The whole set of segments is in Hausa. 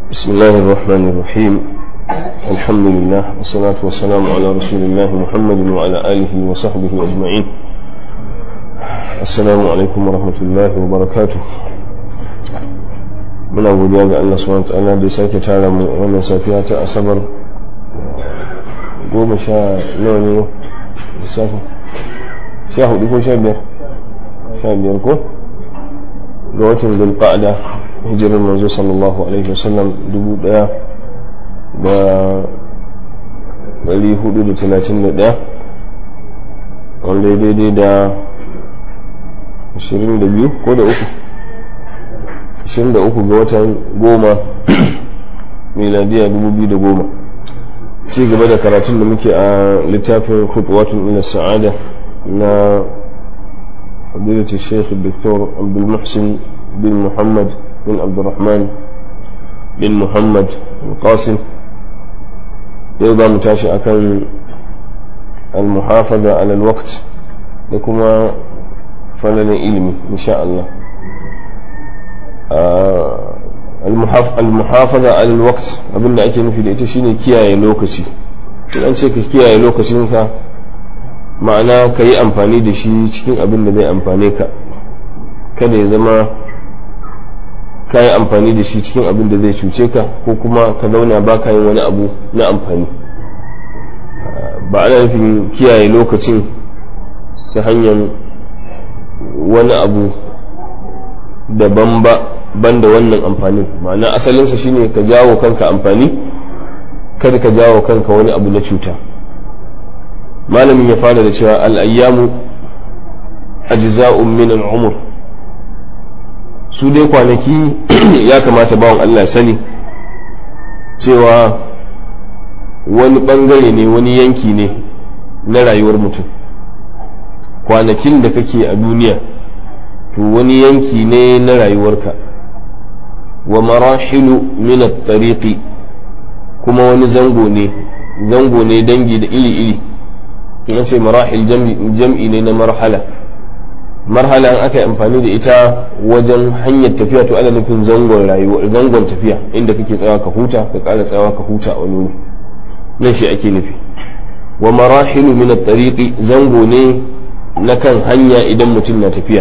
بسم الله الرحمن الرحيم. الحمد لله والصلاة والسلام على رسول الله محمد وعلى آله وصحبه أجمعين. السلام عليكم ورحمة الله وبركاته. muna godiya ga Allah subhanahu wa ta'ala da sake tara mu wannan safiya ta asabar 10 nawa ne lissafi 14 ko 15 ko ga watan Dhul-Qa'da hijirar manzo sallallahu alaihi wasallam 1431 wanda daidai da 22 ko da 23 ga watan 10 miladiya 2010. ci gaba da karatun da muke a littafin khutwatun ila sa'ada na fadilatu Sheikh Dr. Abdul Muhsin bin Muhammad bin Abdurrahman bin Muhammad al-Qasim. yau za mu tashi akan al-muhafaza ala al-waqt da kuma falalan ilimi insha Allah. al-muhafaza ala al-waqt abinda ake nufi da ita shine kiyaye lokaci. an ce ka kiyaye lokacinka ma'ana ka yi amfani da shi cikin abin da zai amfane ka, kada ya zama ka yi amfani da shi cikin abin da zai cuce ka ko kuma ka zauna ba ka yin wani abu na amfani. ba ana nufin kiyaye lokacin ta hanyar wani abu daban ban da wannan amfanin, ma'ana asalinsa shine ka jawo kanka amfani, kada ka jawo kanka wani abu na cuta. malamin ya fara da cewa al'ayyamu ajza'un min al'umur. su dai kwanaki ya kamata bawan Allah ya sani cewa wani bangare ne, wani yanki ne na rayuwar mutum. kwanakin da kake a duniya to wani yanki ne na rayuwarka. wa marahilu min at-tariqi, kuma wani zango ne dangi da iri in ce marahil jam'i ne na marhala an aka yi amfani da ita wajen hanyar tafiya to ana nufin zangon tafiya inda kake tsawa ka huta, ka ƙara tsawa ka huta a wani nan shi ake nufi. wa marahilu min at-tariqi, zango ne na kan hanya idan mutum na tafiya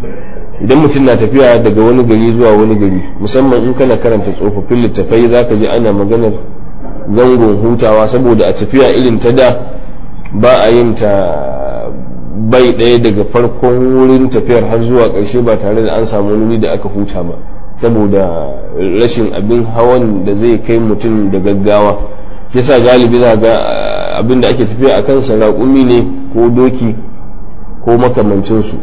daga wani gari zuwa wani gari, musamman in kana karanta tsofaffin littafai zaka ji ana maganar zangon hutawa, saboda a tafiya irin ta da ba a yin ta bai ɗaya daga farkon wurin tafiyar har zuwa ƙarshe ba tare da an samu wuri da aka huta ba, saboda rashin abin hawan da zai kai mutum da gaggawa. yasa galibi za ga abin da ake tafiya a kansa raƙumi ne ko doki ko makamancinsu.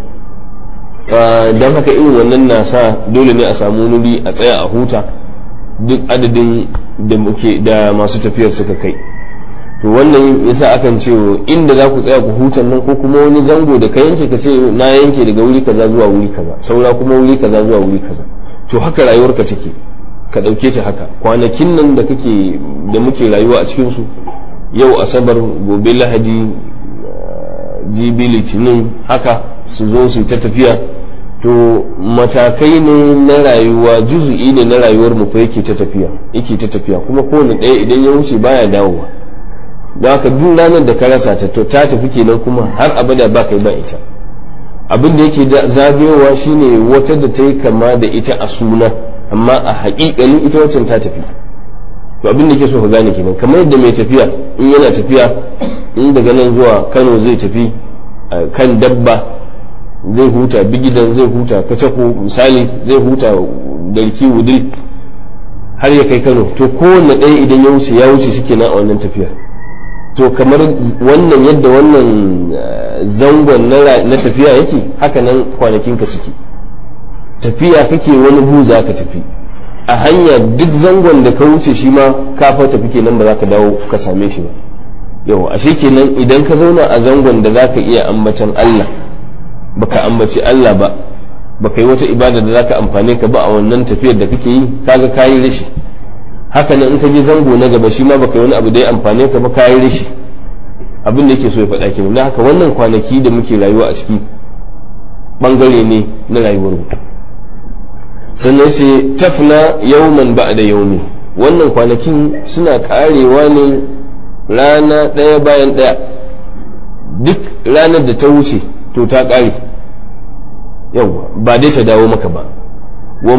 don haka irin wannan na sa dole ne a samu wuri a tsaya a huta duk adadin da masu tafiyar suka kai. to wannan yasa akan ce inda za ku tsaya ku hutan nan, ko kuma wani zango da ka yanke ka ce na yanke daga wuri kaza zuwa wuri kaza, saura kuma wuri kaza zuwa wuri kaza. to haka rayuwarka take, ka dauke ta haka. kwanakin nan da muke rayuwa a cikin su, yau asabar, gobe lahadi, jibi litinin, haka su zo su ta tafiya. to matakai ne na rayuwa, juzu'i ne na rayuwar mu fa yake ta tafiya kuma kowane ɗaya idan ya wuce baya dawowa. da haka duk ranar da ka rasa ta to ta tafi kenan, kuma har abada ba kai ba ita. abin da yake zagayowa shine wata da ta yi kama da ita a suna, amma a haƙiƙanin ita waccan ta tafi. to abin da ke so ka gane kenan, kamar yadda mai tafiya in yana tafiya, in daga nan zuwa Kano zai tafi kan dabba, zai huta bigidan, zai huta kacako misali, zai huta garki wudil har ya kai Kano. to kowanne ɗaya idan ya wuce shi kenan a wannan tafiyar. to kamar wannan yadda wannan zangon na tafiya yake, haka nan kwanakinka suke. tafiya kake wani gu za ka tafi a hanya, duk zangon da ka wuce shi ma ka fa tafi kenan, ba za ka dawo ka same shi ba. yau ashe kenan idan ka zauna a zangon da za ka iya ambatan Allah, baka ambaci Allah ba, baka yi wata ibada da za ka amfane ka ba a wannan tafiyar da kake yi, kaga kayi rashi. haka nan in ka je zango na gaba shi ma baka yi wani abu da ya amfane ka ba, kayi rashi. abin da yake so ya faɗa kenan. haka wannan kwanaki da muke rayuwa a ciki bangare ne na rayuwar mu. sannan sai tafna yawman ba'da yawmi, wannan kwanakin suna karewa ne rana ɗaya bayan ɗaya. Duk ranar da ta wuce to ta kare, yau ba dai ta dawo maka ba. wa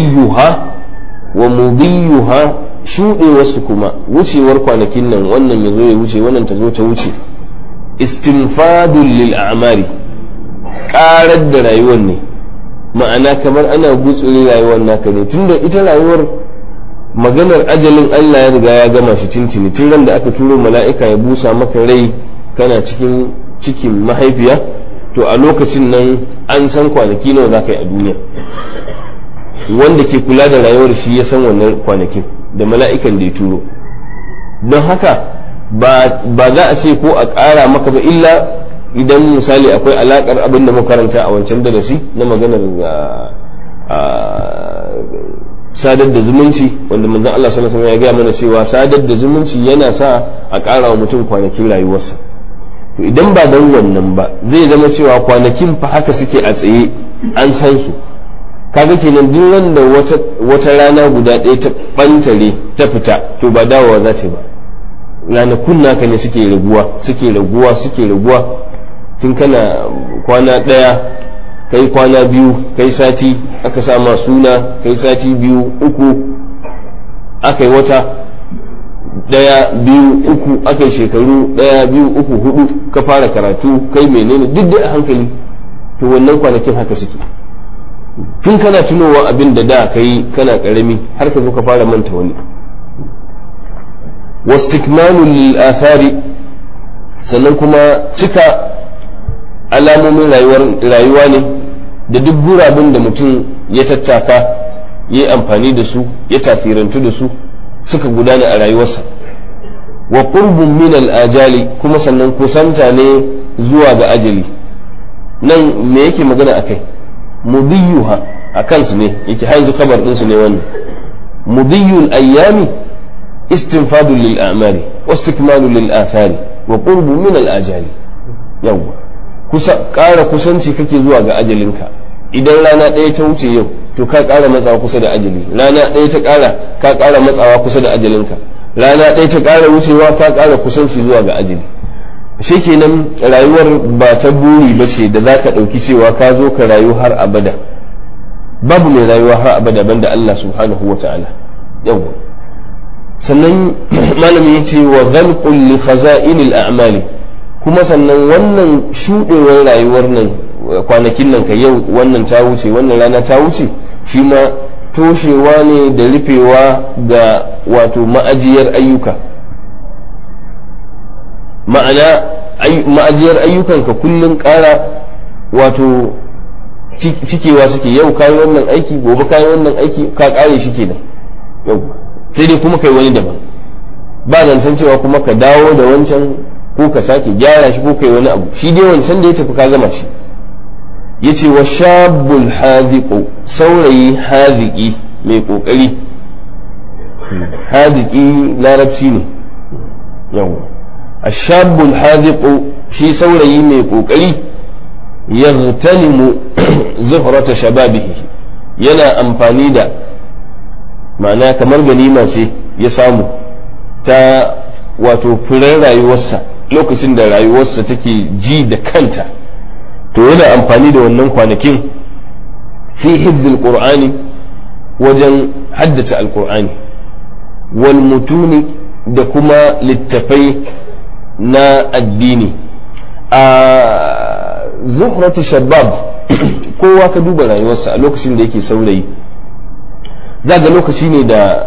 mudiyuha shuɗewarsu kuma, wucewar kwanakin nan, wannan ya zo ya wuce, wannan ta zo ta wuce, istinfadun lil a'mari, ƙarar da rayuwar ne, ma'ana kamar ana gutsuri rayuwar naka ne, tunda ita rayuwar maganar ajalin Allah ya riga ya gama shi tintini tun ran da aka turo mala'ika ya busa maka rai kana cikin mahaifiya, to a lokacin nan an san kwanaki nawa za ka yi a duniya. Wanda ke kula da rayuwar shi ya san wannan kwanakin da mala'ikan da ya turo. Don haka ba za a ce ko a ƙara maka ba, illa idan misali akwai alaƙar abin da makaranta a wancan darasi na maganar sadar da zumunci, wanda manzon Allah sallallahu alaihi wasallam ya gaya mana cewa sadar da zumunci yana sa a ƙara wa mutum kwanakin rayuwarsa. To idan ba don wannan ba, zai zama cewa kwanakin fa haka suke a tsaye, an san su. Kaga kenan duk wanda wata rana guda ɗaya ta bantare ta fita, to ba dawowa za ta yi ba. Ranakun naka ne suke raguwa tun kana kwana ɗaya, kai kwana biyu, kai sati, aka sama suna, kai sati biyu uku, aka yi wata ɗaya biyu uku, aka yi shekaru ɗaya biyu uku hudu, ka fara karatu, kai menene duk da a hankali. To wannan kwanakin haka suke, tun kana tunowa abin da kai kana karami har ka zo ka fara manta wani. wastikmalul lil athari, sannan kuma cika alamomin rayuwa ne da duk gurabin da mutum ya tattaka, ya amfani da su, ya tafirantu da su, suka gudana a rayuwarsa. wa qurbun min al ajali, kuma sannan kusanta ne zuwa ga ajali. nan me yake magana akai? mudiyuha, a kansu ne yake, haizu kabar ɗinsu ne wannan. mudiyul ayyami istinfadun lil a'mari wastikmalun lil athari wa qurbun min al ajali. yawwa ƙara kusanci kake zuwa ga ajalinka. idan rana ɗaya ta wuce yau, to ka ƙara matsawa kusa da ajali. rana ɗaya ta ka ƙara matsawa kusa da ajalinka. rana ɗaya ta ƙara wucewa, ka ƙara kusanci zuwa ga ajali. shi kenan rayuwar ba ta buri ba ce da za ka ɗauki cewa ka zo ka rayu har abada. babu mai rayuwa har abada banda Allah subhanahu wa ta'ala. yawwa sannan malami ya ce wa ghalqul li khaza'inil a'mali, kuma sannan wannan shuɗewar rayuwar nan, kwanakin nan ka yau wannan ta wuce, wannan rana ta wuce, shi ma toshewa ne da rufewa ga wato ma'ajiyar ayyuka. ma'ana ma'ajiyar ayyukanka kullum ƙara wato cikewa suke. yau kayi wannan aiki, gobe kayi wannan aiki, ka ƙare shi kenan. yau sai dai kuma kai wani daban, ba zancen cewa kuma ka dawo da wancan ko ka sake gyara shi ko kai wani abu. shi dai wancan da ya tafi ka gama shi. yace wa shabul hadiqu, saurayi hadiki mai kokari. hadiki larabci ne. yau ashabul hadiqu, shi saurayi mai kokari, yaghtanimu zuhrata shababihi, yana amfani da, ma'ana kamar ganima ce ya samu ta wato furen rayuwarsa, lokacin da rayuwarsa take ji da kanta, to yana amfani da wannan kwanakin fi hifdil qur'ani, wajen haddace alqur'ani, wal mutuni, da kuma littafai na addini. a zuhratu shabab, kowa ka duba rayuwarsa a lokacin da yake saurayi, za ga lokaci ne da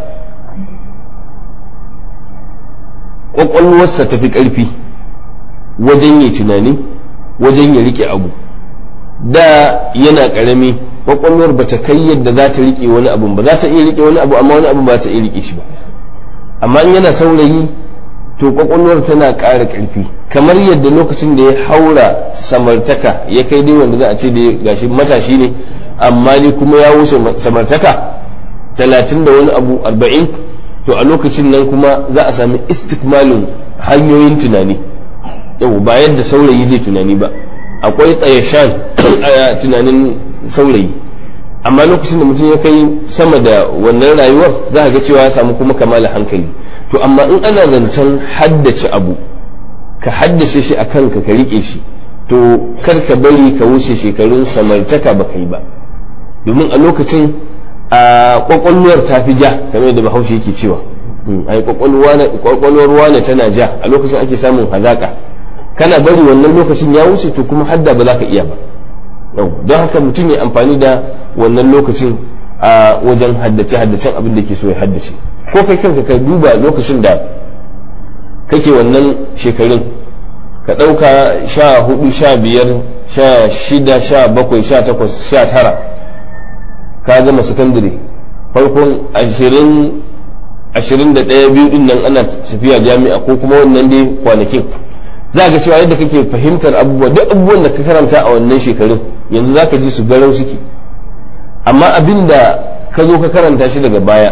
ƙwaƙwalwarsa tafi ƙarfi wajen yi tunani, wajen ya rike abu. da yana ƙarami ƙwaƙwalwar ba ta kai yadda za ta rike wani abu ba, za ta iya rike wani abu amma wani abu ba ta iya rike shi ba. amma in yana saurayi, to ƙwaƙwalwar tana ƙara ƙarfi, kamar yadda lokacin da ya haura samartaka ya kai dai wanda za a ce da gashi matashi ne, amma dai kuma ya wuce samartaka 30 da wani abu 40, to a lokacin nan kuma za a sami istikmalin hanyoyin tunani. yau ba yadda saurayi zai tunani ba, akwai tsayashan a tunanin saurayi. amma lokacin da mutum ya kai sama da wannan rayuwar za ga cewa ya samu kuma kamala hankali. To amma in ana zancen haddace abu ka haddace shi a kanka ka rike shi, to kar ka bari ka wuce shekarun samartaka ba kai ba, domin a lokacin a kwakwalwar ta fi ja kamar yadda bahaushe yake cewa ai kwakwalwar wane tana ja, a lokacin ake samun hazaka. kana bari wannan lokacin ya wuce to kuma hadda ba za ka iya ba. don haka mutum ya amfani da wannan lokacin a wajen haddacen abin da ke so ya haddace. ko kai kanka ka duba lokacin da kake wannan shekarun, ka ɗauka 14, 15, 16, 17, 18, 19 ka gama sakandare, farkon 21 biyu din nan ana tafiya jami'a ko kuma wannan dai kwanakin, za ga cewa yadda kake fahimtar abubuwa, duk abubuwan da ka karanta a wannan shekarun yanzu za ka ji su garau suke. amma abin da ka zo ka karanta shi daga baya,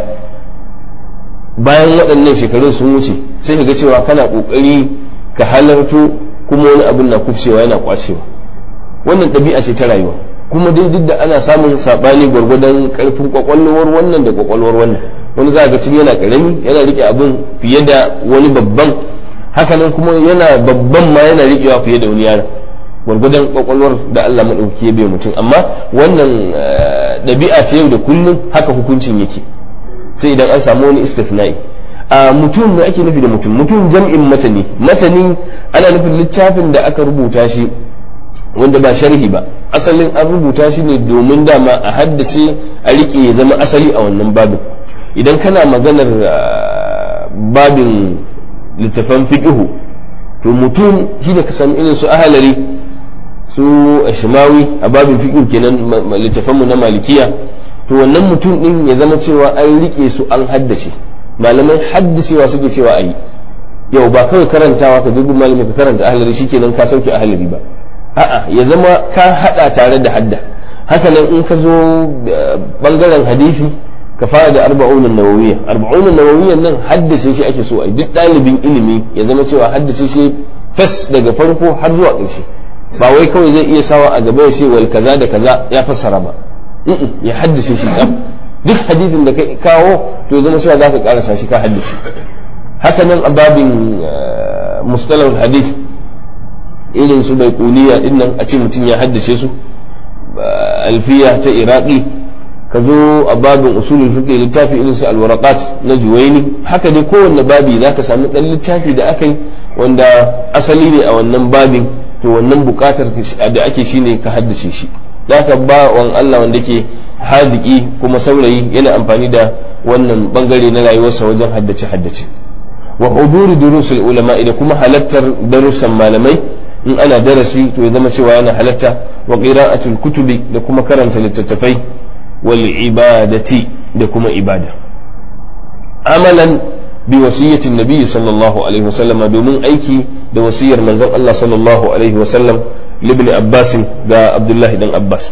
bayan waɗannan shekarun sun wuce, sai ka ga cewa kana ƙoƙari ka halarto kuma wani abin na kufcewa yana kwacewa. wannan ɗabi'a ce ta rayuwa, kuma dai duk da ana samun saɓani gwargwadon ƙarfin ƙwaƙwalwar wannan da ƙwaƙwalwar wannan. wani za ga tun yana ƙarami yana riƙe abin fiye da wani babban, hakanan kuma yana babban ma yana riƙewa fiye da wani yaron, gwargwadon ƙwaƙwalwar da Allah maɗauki ya bai mutum. amma wannan ɗabi'a ce yau da kullum, haka hukuncin yake, sai idan an samu wani istifna'i. a mutum da ake nufi da mutum jam'in matani ana nufin littafin da aka rubuta shi wanda ba sharhi ba, asalin an rubuta shi ne domin dama a haddace a riƙe ya zama asali a wannan babin. idan kana maganar babin littafan fiqhu, to mutum shi da ka sami irin su ahalari, su ashmawi a babin fiqhu kenan, littafanmu na malikiya, to wannan mutum din ya zama cewa an rike su an haddace. malaman haddacewa suke cewa ayi, yau ba kawai karantawa ka je gun malami ka karanta ahalari shikenan ka sauke ahalari ba, a'a ya zama ka hada tare da hadda. haka nan in ka zo bangaren hadisi ka fara da arba'un nawawiyya nan haddace shi ake so ai, duk ɗalibin ilimi ya zama cewa haddace shi fas daga farko har zuwa ƙarshe, ba wai kawai zai iya sawa a gaba ya ce wal kaza da kaza ya fassara ba, ya haddace shi tsaf. duk hadisin da ka kawo to ya zama cewa za ka karasa shi ka haddace. haka nan a babin mustalahul hadith, irin su baiquniya din nan a ce mutum ya haddace su, alfiya ta iraqi, ka zo a babin usulul fiqh littafi irin su alwaraqat na juwaini. haka dai kowanne babi zaka samu dan littafi da aka yi wanda asali ne a wannan babin, to wannan bukatar da ake shine ka haddace shi. zaka ba wan Allah wanda ke hadiki kuma saurayi yana amfani da wannan bangare na rayuwarsa wajen haddace. wa huduri durusul ulama, da kuma halattar darussan malamai, in ana darasi to ya zama cewa yana halatta. wa qira'atul kutubi, da kuma karanta littattafai. wal ibadati, da kuma ibada. amalan bi wasiyyatin nabi sallallahu alaihi wasallam, domin aiki da wasiyar manzon Allah sallallahu alaihi wasallam libni Abbas ga Abdullahi dan Abbas.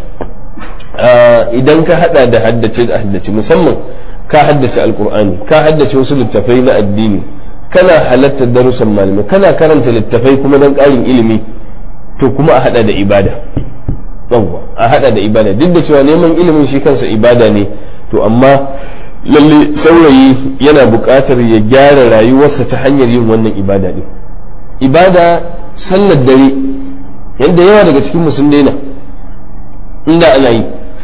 idan ka hada da haddace musamman ka haddace alqur'ani, ka haddace wasu littafai na addini, kana halatta darussan malamai, kana karanta littafai kuma dan ƙarin ilimi, to kuma a hada da ibada. a hada da ibada, duk da cewa neman ilimin shi kansa ibada ne, to amma lalle saurayi yana buƙatar ya gyara rayuwarsa ta hanyar yin wannan ibada ne. ibada sallar dare, yadda yawa daga cikin mu sun daina, inda ana yi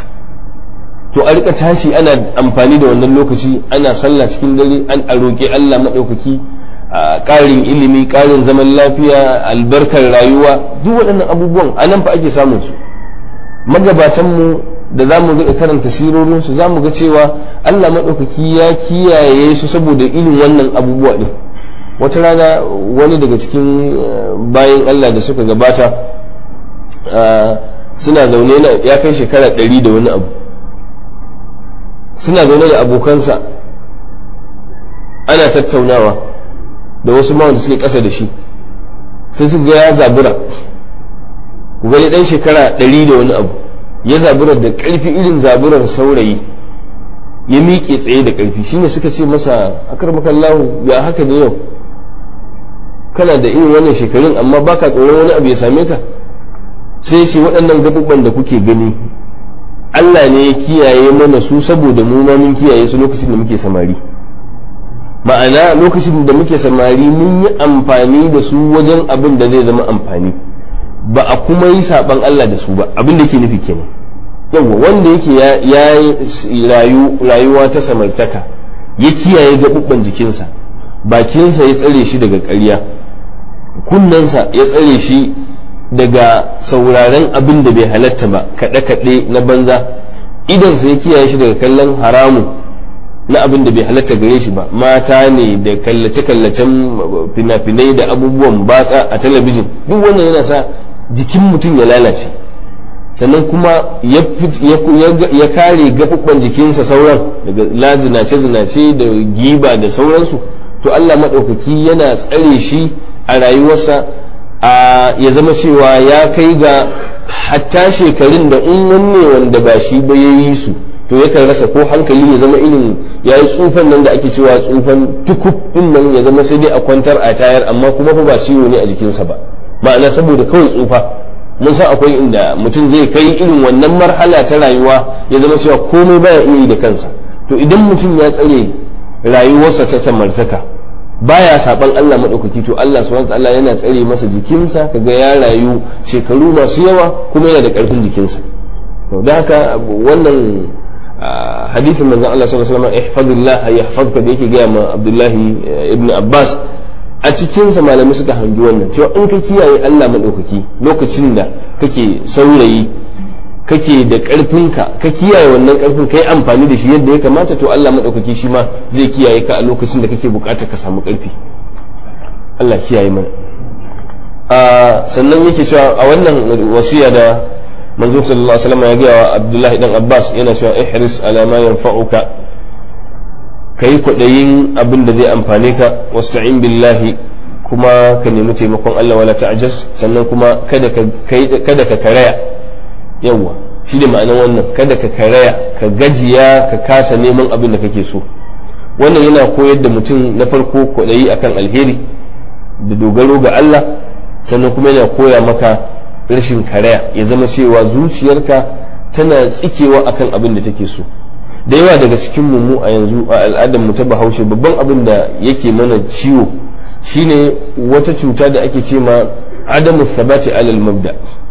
to a rika tashi ana amfani da wannan lokaci ana sallah cikin dare, an roƙi Allah maɗaukaki ƙarin ilimi, ƙarin zaman lafiya, albarkar rayuwa. duk waɗannan abubuwan a nan fa ake samun su. magabatanmu da za mu ga karanta sirorinsu za mu ga cewa Allah maɗaukaki ya kiyaye su saboda irin wannan abubuwa ɗin. wata rana wani daga cikin bayan Allah da suka gabata suna zaune ya kai shekara 100 da wani abu, suna zaune da abokansa ana tattaunawa da wasu ma wanda suke ƙasa da shi, sai su ga ya zabura. ku gani ɗan shekara 100 da wani abu ya zabura da ƙarfi irin zaburar saurayi, ya miƙe tsaye da ƙarfi. shine suka ce masa akarmakallahu, ya haka da yau kana da irin wannan shekarun amma baka tsoron wani abu ya same ka? sai shi waɗannan gaɓuɓɓan da kuke gani Allah ne ya kiyaye mana su saboda mu ma mun kiyaye su lokacin da muke samari. Ma'ana lokacin da muke samari mun yi amfani da su wajen abin da zai zama amfani, ba a kuma yi saban Allah da su ba. Abin da ke nufi kenan. Yawwa wanda yake ya rayuwa ta samartaka ya kiyaye gaɓuɓɓan jikinsa, bakinsa ya tsare shi daga ƙarya, kunnensa ya tsare shi daga sauraren abin da bai halatta ba, kaɗe-kaɗe na banza, idansa ya kiyaye shi daga kallon haramun na abin da bai halatta gare shi ba, mata ne da kallace-kallacen fina-finai da abubuwan batsa a talabijin, duk wannan yana sa jikin mutum ya lalace. Sannan kuma ya kare gaɓuɓɓan jikinsa sauran daga zinace-zinace da giba da sauransu, to Allah maɗaukaki yana tsare shi a rayuwarsa ya zama cewa ya kai ga hatta shekarun da in wanne wanda ba shi ba ya yi su, to yakan rasa ko hankali ya zama irin ya yi tsufan nan da ake cewa tsufan tukub din nan, ya zama sai dai a kwantar a tayar, amma kuma fa ba ciwo ne a jikinsa ba, ma'ana saboda kawai tsufa. Mun san akwai inda mutum zai kai irin wannan marhala ta rayuwa ya zama cewa komai baya iya yi da kansa. To idan mutum ya tsare rayuwarsa ta samartaka baya saban Allah madaukaki, to Allah subhanahu wa ta'ala yana tsare masa jikinsa, kaga ya rayu shekaru masu yawa kuma yana da karfin jikinsa. To da haka wannan hadisin manzon Allah sallallahu alaihi wasallam ihfazillah yahfazka da yake gaya ma Abdullahi ibn Abbas, a cikinsa malamai suka hangi wannan cewa in ka kiyaye Allah maɗaukaki lokacin da kake saurayi, kake da ƙarfinka, ka kiyaye wannan ƙarfin ka yi amfani da shi yadda ya kamata, to Allah maɗaukaki shi ma zai kiyaye ka a lokacin da kake buƙatar ka samu ƙarfi. Allah kiyaye mana. Sannan yake cewa a wannan wasiya da manzo sallallahu alaihi wasallam ya gaya wa Abdullahi dan Abbas, yana cewa ihris ala ma yanfa'uka, ka yi kwaɗayin abin da zai amfane ka, wasta'in billahi, kuma ka nemi taimakon Allah wala ta'jas, sannan kuma kada ka karaya. Yawwa shi ne ma'anar wannan, kada ka karaya, ka gajiya, ka kasa neman abin da kake so. Wannan yana koyar da mutum na farko kwaɗayi akan alheri da dogaro ga Allah, sannan kuma yana koya maka rashin karaya, ya zama cewa zuciyarka tana tsikewa akan abin da take so. Da yawa daga cikin mu a yanzu a al'adar mu ta Bahaushe, babban abin da yake mana ciwo shine wata cuta da ake ce ma adamu sabati alal mabda,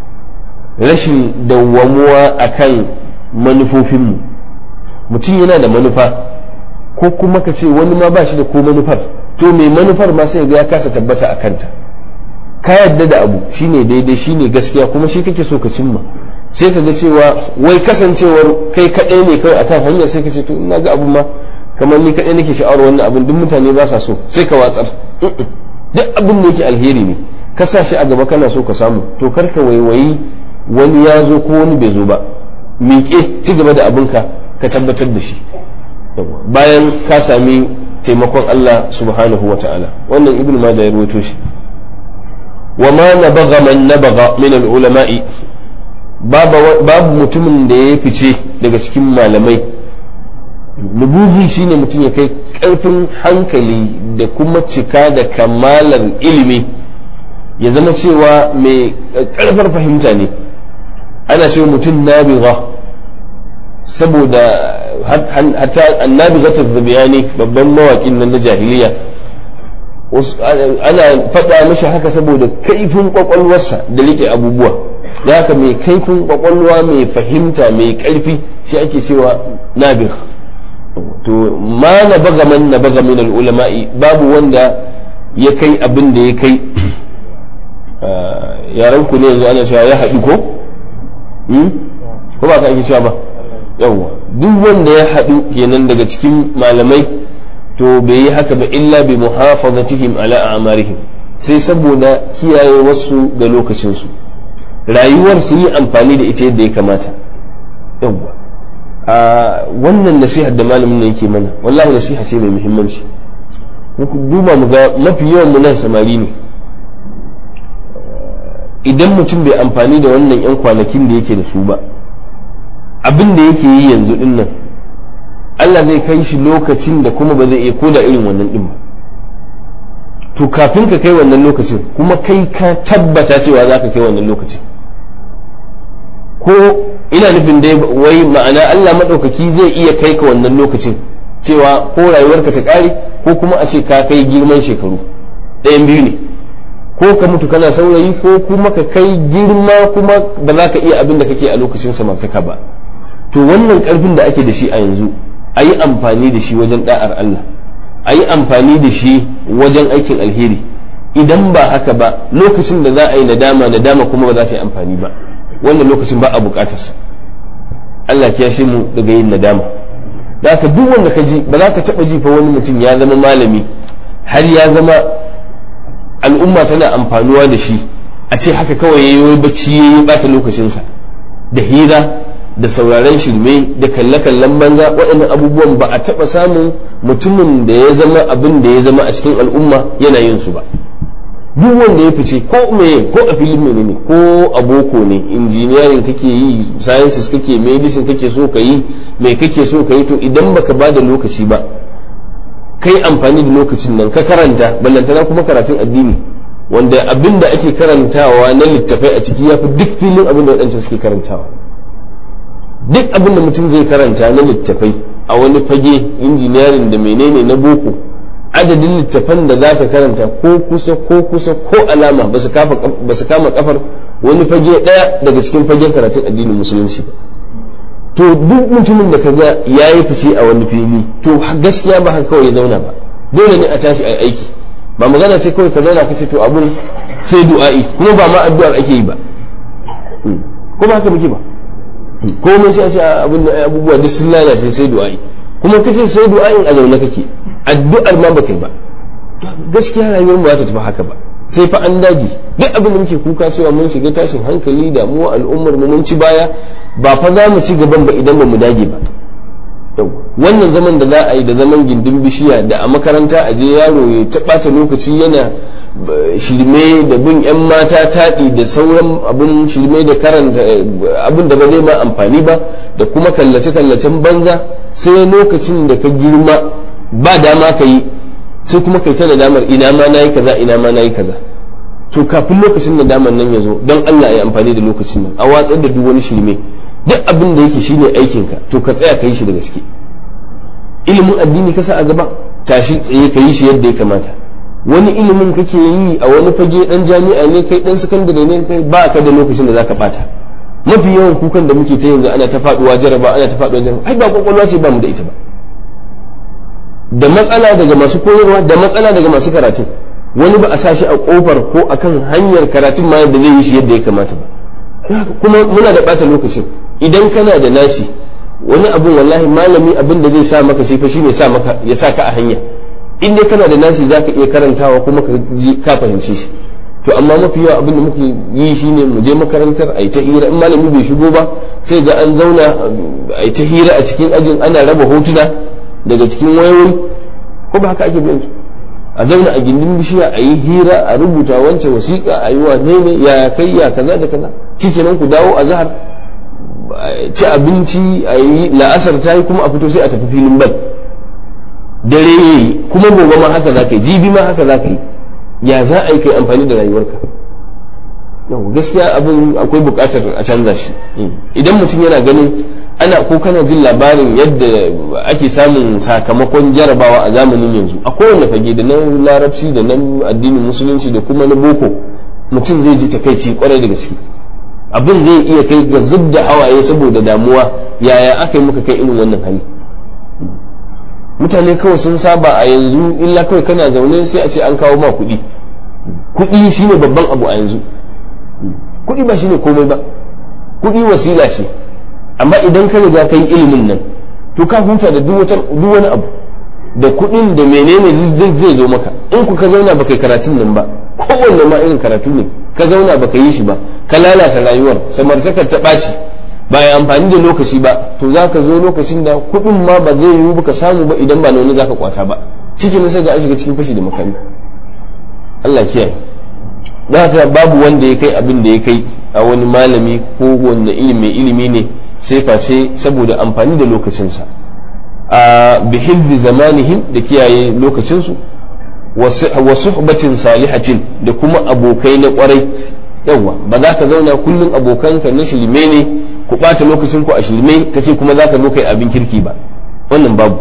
rashin dawwamuwa akan manufofin mu. Mutum yana da manufa, ko kuma ka ce wani ma ba shi da ko manufar, to mai manufar ma sai ga ya kasa tabbata a kanta. Ka yadda da abu shine daidai, shine gaskiya, kuma shi kake so ka cimma, sai ka ga cewa wai kasancewar kai kaɗai ne kawai akan hanyar, sai ka ce to ina ga abu ma kamar ni kaɗai nake sha'awar wannan abin, duk mutane ba sa so, sai ka watsar. Duk abin da yake alheri ne ka sa shi a gaba kana so ka samu, to kar ka waiwayi wani ya zo ko wani bai zo ba, miƙe ci gaba da abinka ka tabbatar da shi bayan ka sami taimakon Allah subhanahu wa ta'ala. Wannan ibnu majah ya rawaito shi. wa ma nabagha man nabagha min al-ulama'i, babu mutumin da ya fice daga cikin malamai. Nubuhi shine mutum ya kai karfin hankali da kuma cika da kamalar ilimi, ya zama cewa mai karfar fahimta ne. Ana cewa mutum nabigha saboda hatta annabigha tazzabiyani, babban mawaƙin nan na jahiliya, ana faɗa mashi haka saboda kaifin kwakwalwarsa da rike abubuwa. da haka mai kaifin kwakwalwa, mai fahimta, mai karfi shi ake cewa nabigh. to ma na baga man na baga min ulama'i, babu wanda ya kai abin da ya kai. yaran ku ne yanzu ana cewa ya haɗu ko ba ka ake cewa ba, yawwa duk wanda ya haɗu kenan daga cikin malamai, to bai yi haka ba illa bi muhafazatihim ala a'marihim, sai saboda kiyaye wasu ga lokacinsu, rayuwar sun yi amfani da ita yadda ya kamata. yawwa wannan nasihar da malamin ne yake mana, wallahi nasiha ce mai muhimmanci. duba mu ga mafi yawan mu nan samari ne. idan mutum bai amfani da wannan yan kwanakin da yake da su ba, abin da yake yi yanzu din nan, Allah zai kai shi lokacin da kuma ba zai iya koda irin wannan din ba. to kafin ka kai wannan lokacin kuma kai ka tabbata cewa za ka kai wannan lokacin, ko ina nufin dai wai ma'ana Allah maɗaukaki zai iya kai ka wannan lokacin cewa ko rayuwarka ta ƙare ko kuma a ce ka kai girman shekaru, ɗayan biyu ne, ko ka mutu kana saurayi ko kuma ka kai girma kuma ba za ka iya abin da kake a lokacin samartaka ba. To wannan ƙarfin da ake da shi a yanzu a yi amfani da shi wajen da'ar Allah, a yi amfani da shi wajen aikin alheri. Idan ba haka ba lokacin da za a yi nadama kuma ba za ta yi amfani ba, wannan lokacin ba a bukatarsa. Allah ya shi mu daga yin nadama. Da haka duk wanda ka ji ba za ka taɓa ji fa wani mutum ya zama malami har ya zama al'umma tana amfanuwa da shi a ce haka kawai ya yi bacci ya yi ɓata lokacinsa da hira da sauraren shirme da kalle-kallen banza. waɗannan abubuwan ba a taɓa samun mutumin da ya zama abin da ya zama a cikin al'umma yana yin su ba. duk wanda ya fice ko meye ko a filin mene ne ko a boko ne, engineering kake yi, sciences kake, medicine kake so ka yi, mai kake so ka yi, to idan baka ba da lokaci ba kai amfani da lokacin nan ka karanta, ballantana kuma karatun addini wanda abin da ake karantawa na littafai a ciki ya fi duk filin abin da waɗancan suke karantawa. duk abin da mutum zai karanta na littafai a wani fage injiniyarin da menene na boko, adadin littafan da za ka karanta ko kusa ko alama ba su kama kafar wani fage ɗaya daga cikin fagen karatun addinin musulunci ba. to duk mutumin da kaga ya yi fice a wani fili to gaskiya ba haka kawai ya zauna ba, dole ne a tashi a aiki. ba magana sai kawai ka zauna ka ce to abun sai du'a'i, kuma ba ma addu'ar ake yi ba, kuma haka muke ba, komai sai a ce abubuwa duk sun lalace sai du'a'i, kuma kace sai du'a'in a zaune kake, addu'ar ma baka yi ba. gaskiya rayuwar mu ba ta tafi haka ba, sai fa an dage. duk abin da muke kuka cewa mun shiga tashin hankali, damuwa, al'ummar mu mun ci baya, ba fa za mu ci gaban ba idan ba mu dage ba. wannan zaman da za a yi da zaman gindin bishiya da a makaranta a je yaro ya taɓata lokaci yana shirme da bin 'yan mata taɗi da sauran abin shirme da karanta abin da ba zai ma amfani ba, da kuma kallace-kallacen banza, sai lokacin da ka girma ba dama ka yi, sai kuma kai ta nadamar ina ma na yi kaza ina ma na yi kaza. to kafin lokacin nadamar nan ya zo, don Allah ya amfani da lokacin nan a watsar da duk wani shirme. duk abin da yake shine aikinka to ka tsaya ka yi shi da gaske. ilimin addini ka sa a gaba, tashi tsaye ka yi shi yadda ya kamata. wani ilimin kake yi a wani fage, dan jami'a ne kai, dan sakandare ne kai, ba ka da lokacin da zaka bata. mafi yawan kukan da muke ta yanzu ana ta faduwa jaraba, ana ta faduwa jaraba, ai ba kwakwalwa ce ba mu da ita ba, da matsala daga masu koyarwa, da matsala daga masu karatu. wani ba a sa shi a kofar ko akan hanyar karatun ma yadda zai yi shi yadda ya kamata ba. kuma muna da bata lokacin. idan kana da nashi wani abun wallahi malami abin da zai sa maka shi fa shine sa maka ya sa ka a hanya. in dai kana da nashi zaka iya karantawa kuma ka fahimce shi. to amma mafi yawa abin da muke yi shine mu je makarantar ai ta hira, in malami bai shigo ba sai ga an zauna ai ta hira a cikin ajin, ana raba hotuna daga cikin wayoyi, ko ba haka ake bin su. a zauna a gindin bishiya a yi hira, a rubuta wancan wasiƙa, a yi wa ne ya kai ya kaza da kaza, shikenan ku dawo a zahar ci abinci, a yi la'asar ta yi kuma a fito sai a tafi filin bal. dare yayi kuma gobe ma haka za ka yi, jibi ma haka za ka yi. ya za a yi kai amfani da rayuwarka? yau gaskiya abin akwai buƙatar a canza shi. idan mutum yana ganin ana ko kana jin labarin yadda ake samun sakamakon jarabawa a zamanin yanzu a kowane fage, da na larabci da na addinin musulunci da kuma na boko, mutum zai ji takaici kwarai da gaske. abin zai iya kai ga zub da hawaye saboda damuwa. yaya aka yi muka kai irin wannan hali? mutane kawai sun saba a yanzu, illa kawai kana zaune sai a ce an kawo ma kuɗi. kuɗi shine babban abu a yanzu. kuɗi ba shine komai ba, kuɗi wasila ce. amma idan ka riga ka yi ilimin nan to ka huta da duk wani abu, da kuɗin da menene zai zo maka. in ku ka zauna baka yi karatun nan ba, kowanne ma irin karatu ne, ka zauna baka yi shi ba, ka lalata rayuwar, samartakar ta ɓaci, ba ya amfani da lokaci ba, to za ka zo lokacin da kuɗin ma ba zai yiwu ka samu ba idan ba na wani za ka kwata ba. cikin sai ga an shiga cikin fashi da makami. Allah kiyaye. za ka babu wanda ya kai abin da ya kai a wani malami ko wanda ilimi ne sai face saboda amfani da lokacinsa, a bihilzi zamanihim, da kiyaye lokacinsu, wa suhbatin salihatin, da kuma abokai na kwarai. yawa ba za ka zauna kullum abokanka na shirme ne ku ɓata lokacin ku a shirme ka ce kuma za ka zo kai abin kirki ba, wannan babu.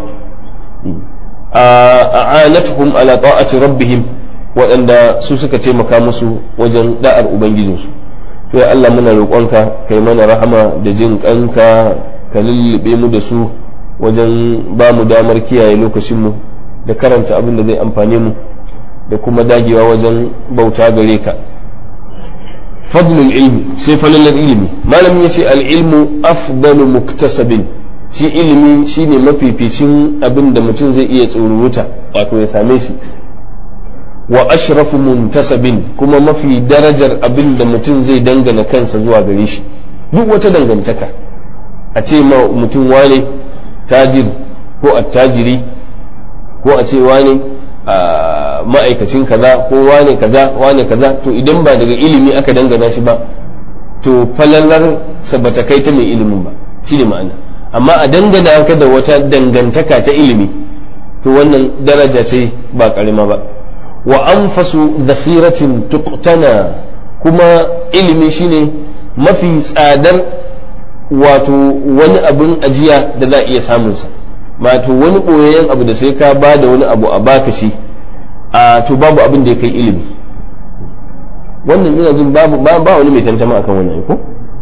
a'anatuhum ala ta'ati rabbihim, waɗanda su suka taimaka musu wajen da'ar ubangijinsu. to ya Allah muna roƙonka kai mana rahama da jin ƙanka, ka lullube mu da su wajen ba mu damar kiyaye lokacinmu da karanta abin da zai amfane mu da kuma dagewa wajen bauta gare ka. fadlul ilmi, sai falalar ilimi. malamin ya ce al-ilmu afdalu muktasabin, shi ilimi shine mafificin abin da mutum zai iya tsoruta wato ya same shi. wa ashrafu muntasabin, kuma mafi darajar abin da mutum zai dangana kansa zuwa gare shi. duk wata dangantaka a ce ma mutum wane tajir ko attajiri, ko a ce wane ma'aikacin kaza ko wane kaza, to idan ba daga ilimi aka dangana shi ba to falalar sa bata kai ta mai ilimin ba, shi ne ma'ana. amma a dangana ka da wata dangantaka ta ilimi to wannan daraja ce ba karima ba. wa anfasu dhafiratin tuqtana, kuma ilimi shine mafi tsadar wato wani abin ajiya da za a iya samun sa, wato wani boyayyen abu da sai ka ba da wani abu a baka shi, to babu abin da ya kai ilimi. wannan ina jin ba wani mai tantama akan wannan ko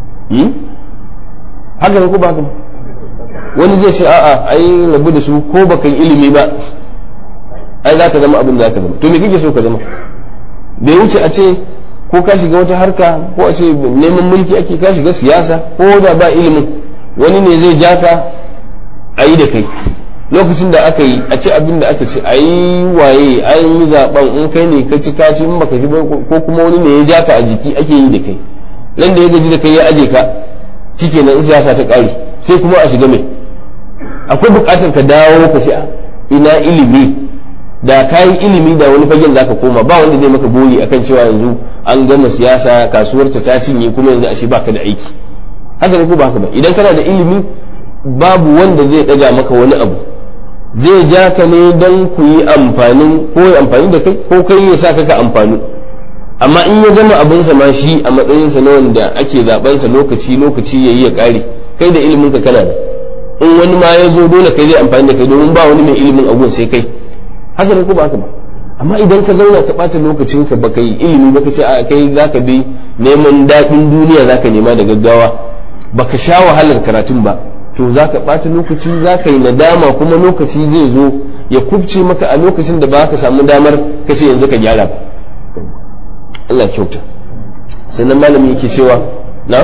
haka ne ko ba haka? wani zai ce a'a ai rabu da su, ko baka yi ilimi ba ai za ka zama abin da za ka zama. to me kake so ka zama? bai wuce a ce ko ka shiga wata harka, ko a ce neman mulki ake, ka shiga siyasa, ko da ba ilimin wani ne zai ja ka a yi da kai. lokacin da aka yi a ce abin da aka ce a yi waye an yi zaben, in kai ne ka ci ka ci, in baka ci ba, ko kuma wani ne ya ja ka a jiki ake yi da kai. nan da ya gaji da kai ya aje ka, shikenan in siyasa ta kare sai kuma a shiga mai. akwai bukatar ka dawo ka ce ina ilimi, da ka yi ilimi da wani fagen za ka koma, ba wanda zai maka buri akan cewa yanzu an gama siyasa, kasuwarta ta cinye, kuma yanzu ashe baka da aiki. haka ne ko ba haka ba? idan kana da ilimi babu wanda zai daga maka wani abu, zai ja ka ne don ku yi amfani da kai, ko kai ya sa ka amfani. amma in ya gama abinsa ma shi a matsayinsa na wanda ake zabensa lokaci yayi ya kare, kai da ilimin ka kana da, in wani ma ya zo dole kai zai amfani da kai, domin ba wani mai ilimin agun sai kai. haka ne ko ba haka ba? amma idan ka zauna ka bata lokacinka baka yi ilimi ba, ka ce a kai zaka bi neman daɗin duniya zaka nema da gaggawa, baka sha wahalar karatun ba, to zaka bata lokaci, zaka yi nadama, kuma lokaci zai zo ya kubce maka a lokacin da ba ka samu damar ka ce yanzu ka gyara ba. Allah kyauta. sannan malami yake cewa na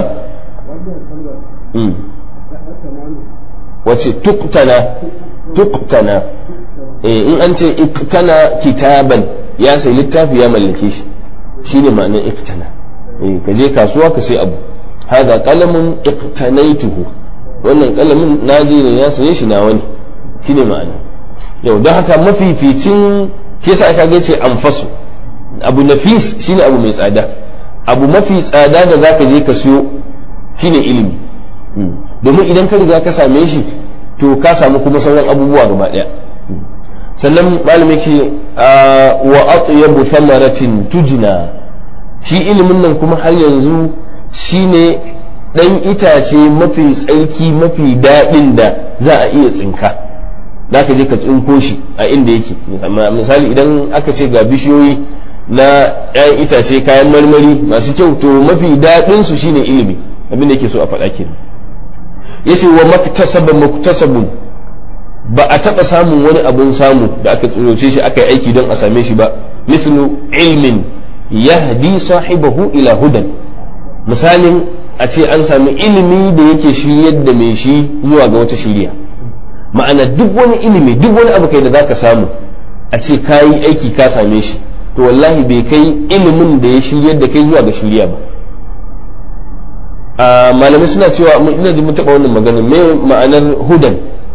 wace tuktana in an ce iktana kitaban, ya sai littafi ya mallake shi, shine ma'anar iktana. ka je kasuwa ka sai abu, hada qalamun iktanaituhu, wannan kalamin na je ne ya saye shi nawa ne, shine ma'ana. yau don haka mafificin ke sa aka ga ce anfasu, abu nafis shine abu mai tsada, abu mafi tsada da zaka je ka siyo shine ilimi. domin idan ka riga ka same shi to ka samu kuma sauran abubuwa gaba daya. sannan malami ce wa atyabu thamaratin tujna, shi ilimin nan kuma har yanzu shine dan itace mafi tsarki, mafi daɗin da za a iya tsinka, za ka je ka tsinko shi a inda yake. misali idan aka ce ga bishiyoyi na 'ya'yan itace, kayan marmari masu kyau, to mafi daɗin su shine ilimi, abin da yake so a faɗa kenan. yace wa muktasabun, ba a taɓa samun wani abun samu da aka tsoroce shi aka yi aiki don a same shi ba, mithlu ilmin yahdi sahibahu ila hudan, misalin a ce an sami ilimi da yake shiryar da mai shi zuwa ga wata shiriya. ma'ana duk wani ilimi, duk wani abu kai da zaka samu a ce ka yi aiki ka same shi, to wallahi bai kai ilimin da ya shiryar da kai zuwa ga shiriya ba. malamai suna cewa, ina ji mun taɓa wannan magana, me ma'anar hudan?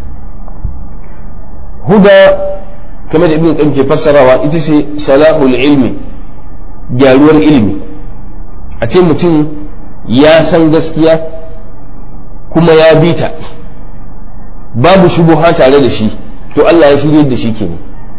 huda kamar da ibn qayyim ke fassarawa ita ce salahul ilmi, gyaruwar ilimi. a ce mutum ya san gaskiya kuma ya bi ta, babu shubuha tare da shi, to Allah ya shirye da shi kenan.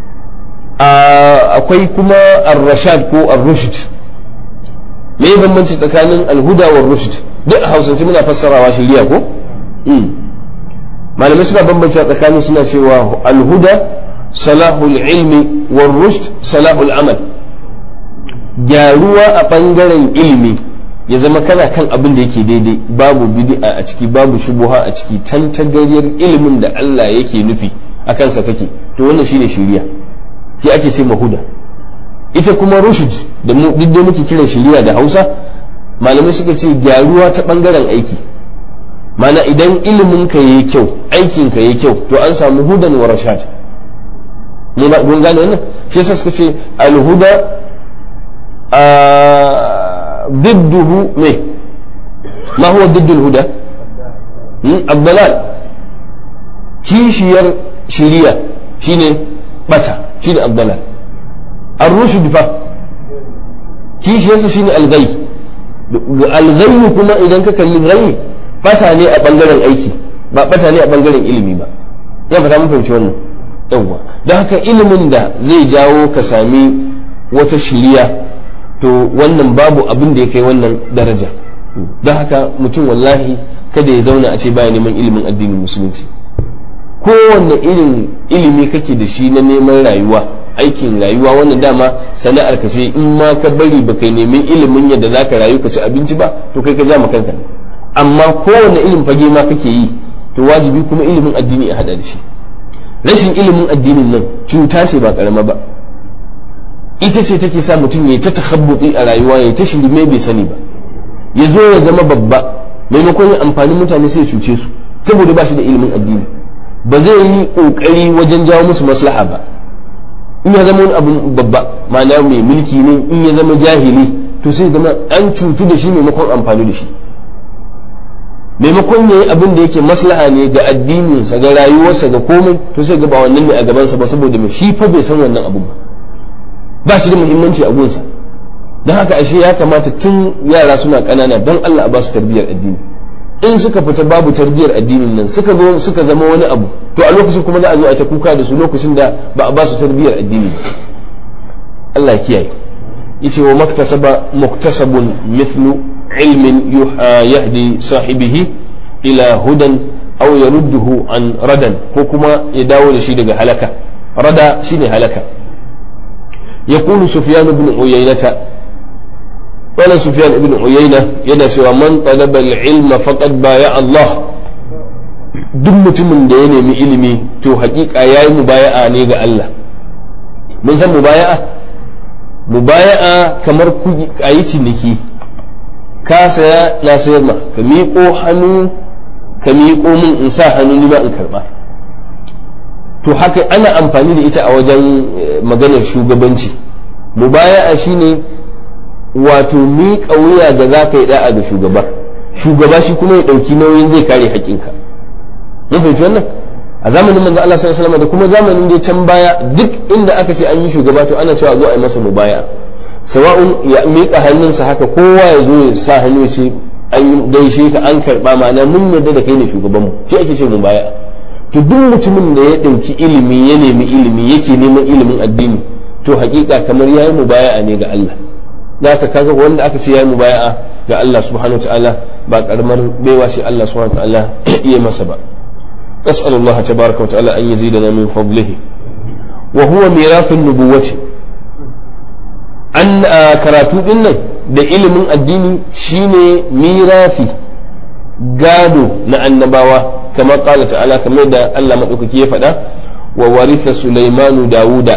akwai kuma ar-rashad ko ar-rushd. me bambanci tsakanin al-huda wa rushd? duk a hausance muna fassarawa shiriya ko malamai suna bambanta tsakanin suna cewa alhuda salahul ilmi war rushd salahul amal gyaruwa a bangaren ilimi ya zama kana kan abin da yake daidai babu bid'a a ciki babu shubuha a ciki tantagariyar ilimin da Allah yake nufi a kansa kake to wannan shine shiriya sai ake ce mahuda ita kuma rushd da duk da muke kiran shiriya da Hausa malamai suka ce gyaruwa ta bangaren aiki mana idan ilimin ka yayi kyau aikin ka yayi kyau to an samu hudan wa rashad ne ba gun gane wannan shi yasa suka ce al-huda ضده ما هو ضد الهدى الضلال كيشير شريعة شيني بتا شيني الضلال الرشد فا كيشير شيني الغي الغي كما إذا كان الغي بتا ني أبنغرن أيكي ba bata ne a bangaren ilimi ba ya fata mun fahimci wannan yawa don haka ilimin da zai jawo ka sami wata shiriya to wannan babu abin da ya kai wannan daraja don haka mutum wallahi kada ya zauna a ce baya neman ilimin addinin musulunci kowanne irin ilimi kake da shi na neman rayuwa aikin rayuwa wannan dama sana'ar ka ce in ma ka bari ba kai nemi ilimin yadda za ka rayu ka ci abinci ba to kai ka ja ma kanka amma kowanne ilimin fage ma kake yi to wajibi kuma ilimin addini a hada da shi rashin ilimin addinin nan cuta ce ba karama ba ita ce take sa mutum ya ta takhabbuti a rayuwa ya ta shirme bai sani ba ya zo ya zama babba maimakon ya amfani mutane sai ya cuce su saboda ba shi da ilimin addini ba zai yi kokari wajen jawo musu maslaha ba in ya zama wani abu babba ma'ana mai mulki ne in ya zama jahili to sai zama an cutu da shi maimakon amfani da shi maimakon ya yi abin da yake maslaha ne ga addininsa ga rayuwarsa ga komai to sai ga ba wannan ne a gabansa ba saboda mai shi fa bai san wannan abun ba shi da muhimmanci a gunsa don haka ashe ya kamata tun yara suna ƙanana don Allah a ba su tarbiyyar addini in suka fita babu tarbiyyar addinin nan suka zo suka zama wani abu to a lokacin kuma za a zo a ta kuka da su lokacin da ba a ba su tarbiyyar addini ba Allah ya kiyaye yace wa maktasaba muktasabun mithlu ilmin yahdi sahibihi ila hudan aw yarudduhu an radan ko kuma ya dawo da shi daga halaka rada shine halaka يقول سفيان بن عيينة قال سفيان بن عيينة يدس ومن طلب العلم فقد بايع الله duk mutumin da ya nemi ilimi to hakika yayi mubaya'a ne ga Allah mun san mubaya'a kamar ku ayi ciniki ka saya na sayar ma ka miƙo hannu ka miƙo min in sa hannu ni ma in karba to haka ana amfani da ita a wajen maganar shugabanci mubaya'a shine wato miƙa wuya da za ka yi da'a ga shugaba shi kuma ya ɗauki nauyin zai kare haƙƙinka mun fahimci wannan a zamanin manzo Allah sallallahu alaihi wasallam da kuma zamanin da can baya duk inda aka ce an yi shugaba to ana cewa zo a yi masa mubaya'a sawa'un ya miƙa hannunsa haka kowa ya zo ya sa hannu ya ce an gaishe ka an karɓa ma'ana mun yarda da kai ne shugabanmu shi ake ce mubaya'a to duk mutumin da ya ɗauki ilimi ya nemi ilimi yake neman ilimin addini to hakika kamar yayi mubaya'a ne ga Allah za ka kaga wanda aka ce yayi mubaya'a ga Allah subhanahu wataala ba karamar baiwa sai Allah subhanahu wataala iya masa ba nas'alullah tabaraka wataala an yazidana min fadlihi wa huwa mirathun nubuwati an karatu din nan da ilimin addini shine mirafi gado na annabawa كما قال تعالى كما يدى الله مدوكي يفدا وورث سليمان داود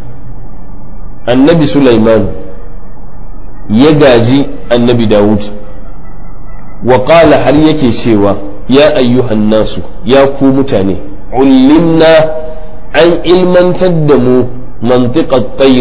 النبي سليمان يجازي النبي داود وقال هل يكي شيوا يا أيها الناس يا كومتاني علمنا عن علما تدموا منطق الطير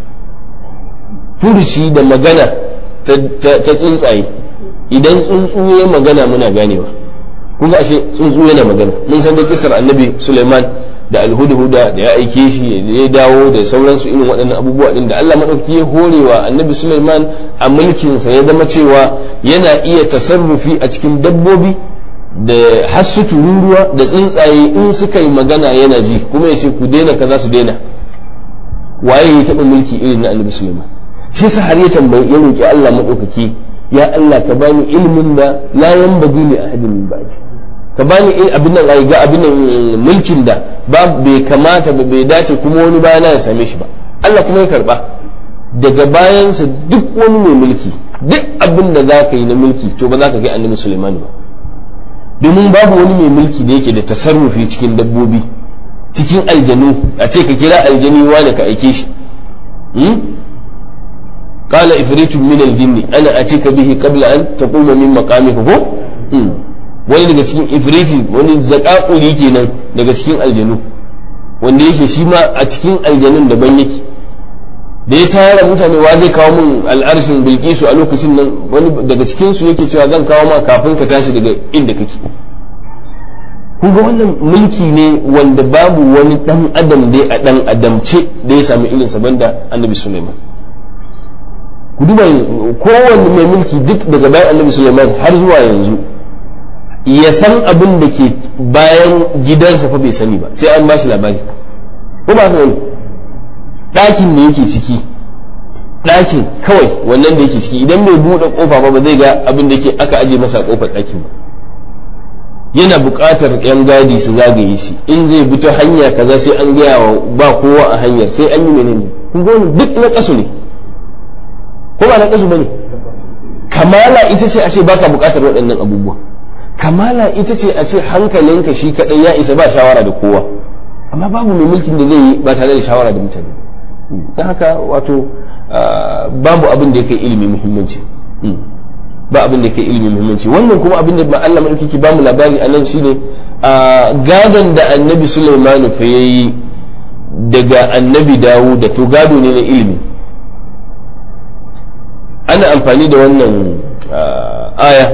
فرشي da magana ta tsuntsaye idan tsuntsu ya magana muna ganewa kun ga ashe tsuntsu yana magana mun san da kisar annabi Sulaiman da alhudhuda da ya aike shi ya dawo da sauransu irin waɗannan abubuwa din da Allah madauki ya horewa annabi Sulaiman a mulkin sa ya zama cewa yana iya tasarrufi a cikin dabbobi da hassu tururuwa da tsuntsaye in suka yi magana yana ji kuma ya ce ku daina kaza su daina waye ya taɓa mulki irin na annabi Sulaiman shi sa har ya tambayi ya roki Allah madaukaki ya Allah ka bani ilmin da la yanbaghi li ahadin min ba'di, ka bani abin nan ga abin nan mulkin da bai kamata ba, bai dace kuma wani bayana ya same shi ba. Allah kuma ya karba daga bayansa duk wani mai mulki, duk abin da za ka yi na mulki to ba za ka kai annabi Sulaiman ba, domin babu wani mai mulki da yake da tasarrufi cikin dabbobi, cikin aljanu, a ce ka kira aljani wani ka aike shi. qala ifritun min aljinni ana atika bihi qabla an taquma min maqamika ko wani daga cikin ifriti, wani zakakuri kenan daga cikin aljanu, wanda yake shi ma a cikin aljanun daban yake, da ya tara mutane wa zai kawo min al'arshin bilkisu a lokacin nan, wani daga cikin su yake cewa zan kawo ma kafin ka tashi daga inda kake. kun ga wannan mulki ne wanda babu wani dan adam dai a dan adamce da ya sami irinsa banda annabi Sulaiman. ku duba kowanne mai mulki duk daga bayan annabi Sulaiman har zuwa yanzu ya san abin da ke bayan gidansa fa bai sani ba, sai an ba shi labari. ko ba su ɗakin da yake ciki, ɗakin kawai wannan da yake ciki, idan bai buɗe ƙofa ba zai ga abin da yake aka aje masa ƙofar ɗakin ba. yana buƙatar yan gadi su zagaye shi, in zai bi ta hanya kaza sai an gaya wa ba kowa a hanyar, sai an yi menene. kun ga duk na ƙasu ne ko ba na ƙasu bane? kamala ita ce a ce baka buƙatar waɗannan abubuwa, kamala ita ce a ce hankalinka shi kaɗai ya isa ba shawara da kowa, amma babu mai mulkin da zai yi ba tare da shawara da mutane. don haka wato babu abin da ya kai ilimi muhimmanci, ba abin da ya kai ilimi muhimmanci. wannan kuma abin da Allah madauki ba mu labari a nan shine gadon da annabi Sulaiman fa yayi daga annabi Dawud, da to gado ne na ilimi. ana amfani da wannan aya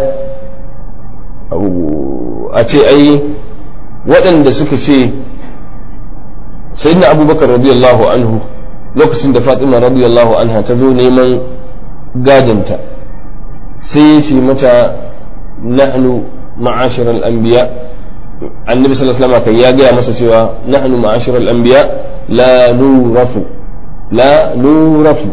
a ce ai waɗanda suka ce sayyidina Abubakar radiyallahu anhu lokacin da Fatima radiyallahu anha ta zo neman gadonta, sai ya ce mata nahnu ma'ashir al-anbiya, annabi sallallahu alaihi wasallam ya gaya masa cewa nahnu ma'ashir al-anbiya la nurafu,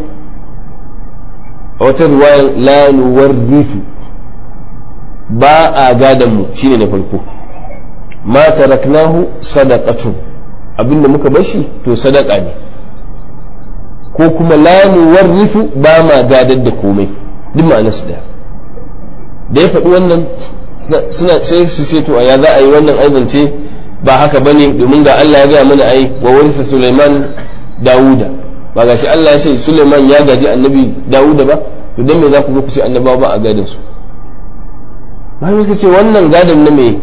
wata riwaya la nuwarrifu, ba a gadon mu shine na farko. ma taraknahu sadaqatun, abinda muka bar shi to sadaka ne, ko kuma la nuwarrifu, ba ma gadar da komai, duk ma'ana su daya. da ya faɗi wannan suna sai su ce to ya za a yi wannan aizance ba haka bane, domin ga Allah ya gaya mana ai wa warisa Sulaiman Dawuda, ba ga shi Allah ya ce Sulaiman ya gaji annabi Dawuda ba, to dan me za ku zo ku ce annabawa ba a gadon su? ba suka ce wannan gadon na me?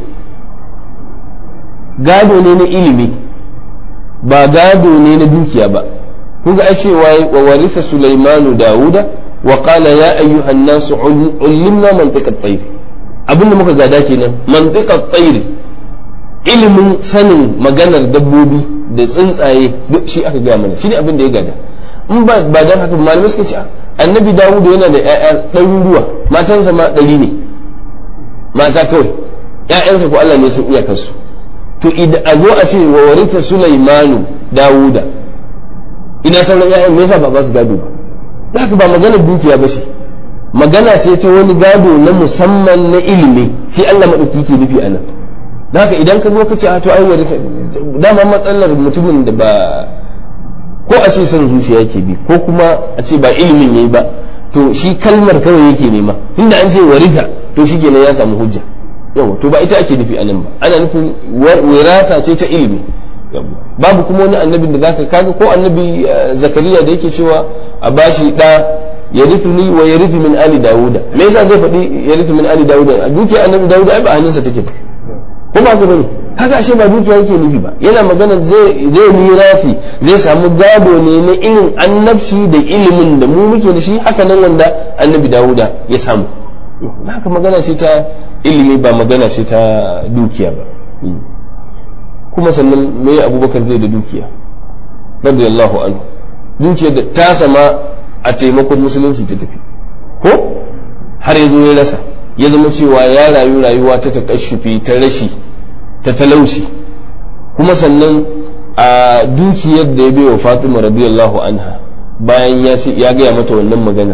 gado ne na ilimi, ba gado ne na dukiya ba. kun ga ai cewa wa warisa Sulaimanu Dawuda wa qala ya ayyuhan nasu ullimna mantiqa at-tayr, abinda muka gada kenan, mantiqa at-tayr, ilimin sanin maganar dabbobi da tsuntsaye duk shi aka gaya mana, shi ne abin da ya gada. in ba dan haka malamai suka ce annabi Dawuda yana da ƴaƴa ɗaruruwa, matansa ma 100 ne mata kawai, ƴaƴansa ko Allah ne sun iya kansu. to idan a zo a ce wa warisa Sulaimanu Dawuda, ina sauran ƴaƴan me yasa ba su gado ba? haka ba magana dukiya ba ce, magana ce ta wani gado na musamman na ilimi, shi Allah madauki ke nufi anan. haka idan ka zo ka ce a to ai warisa, dama matsalar mutumin da ba ko a ce son zuciya yake bi, ko kuma a ce ba ilimin yayi ba, to shi kalmar kawai yake nema, tunda an ce warisa to shi kenan ya samu hujja. yawa to ba ita ake nufi anan ba, ana nufin wirasa ce ta ilimi. babu kuma wani annabin da zaka kaga ko annabi Zakariya da yake cewa a bashi da ya rithuni wa ya rithi min ali Dawuda, me yasa zai faɗi ya rithi min ali Dawuda? dukiya annabi Dawuda ai ba hannunsa take ba, ko ba ka bane? haka ashe ba dukiya yake nufi ba, yana magana zai mirafi, zai samu gado ne na irin annabci da ilimin da mu muke da shi, haka nan wanda annabi Dawuda ya samu. haka magana ce ta ilimi, ba magana ce ta dukiya ba. kuma sannan me Abubakar zai da dukiya radiyallahu anhu? dukiya da ta sama a taimakon musulunci ta tafi, ko har ya zo ya rasa, ya zama cewa ya rayu rayuwa ta takashufi, ta rashi, ta talauci. kuma sannan a dukiyar da ya bai wa Fatima radiyallahu anha, bayan ya gaya mata wannan maganar,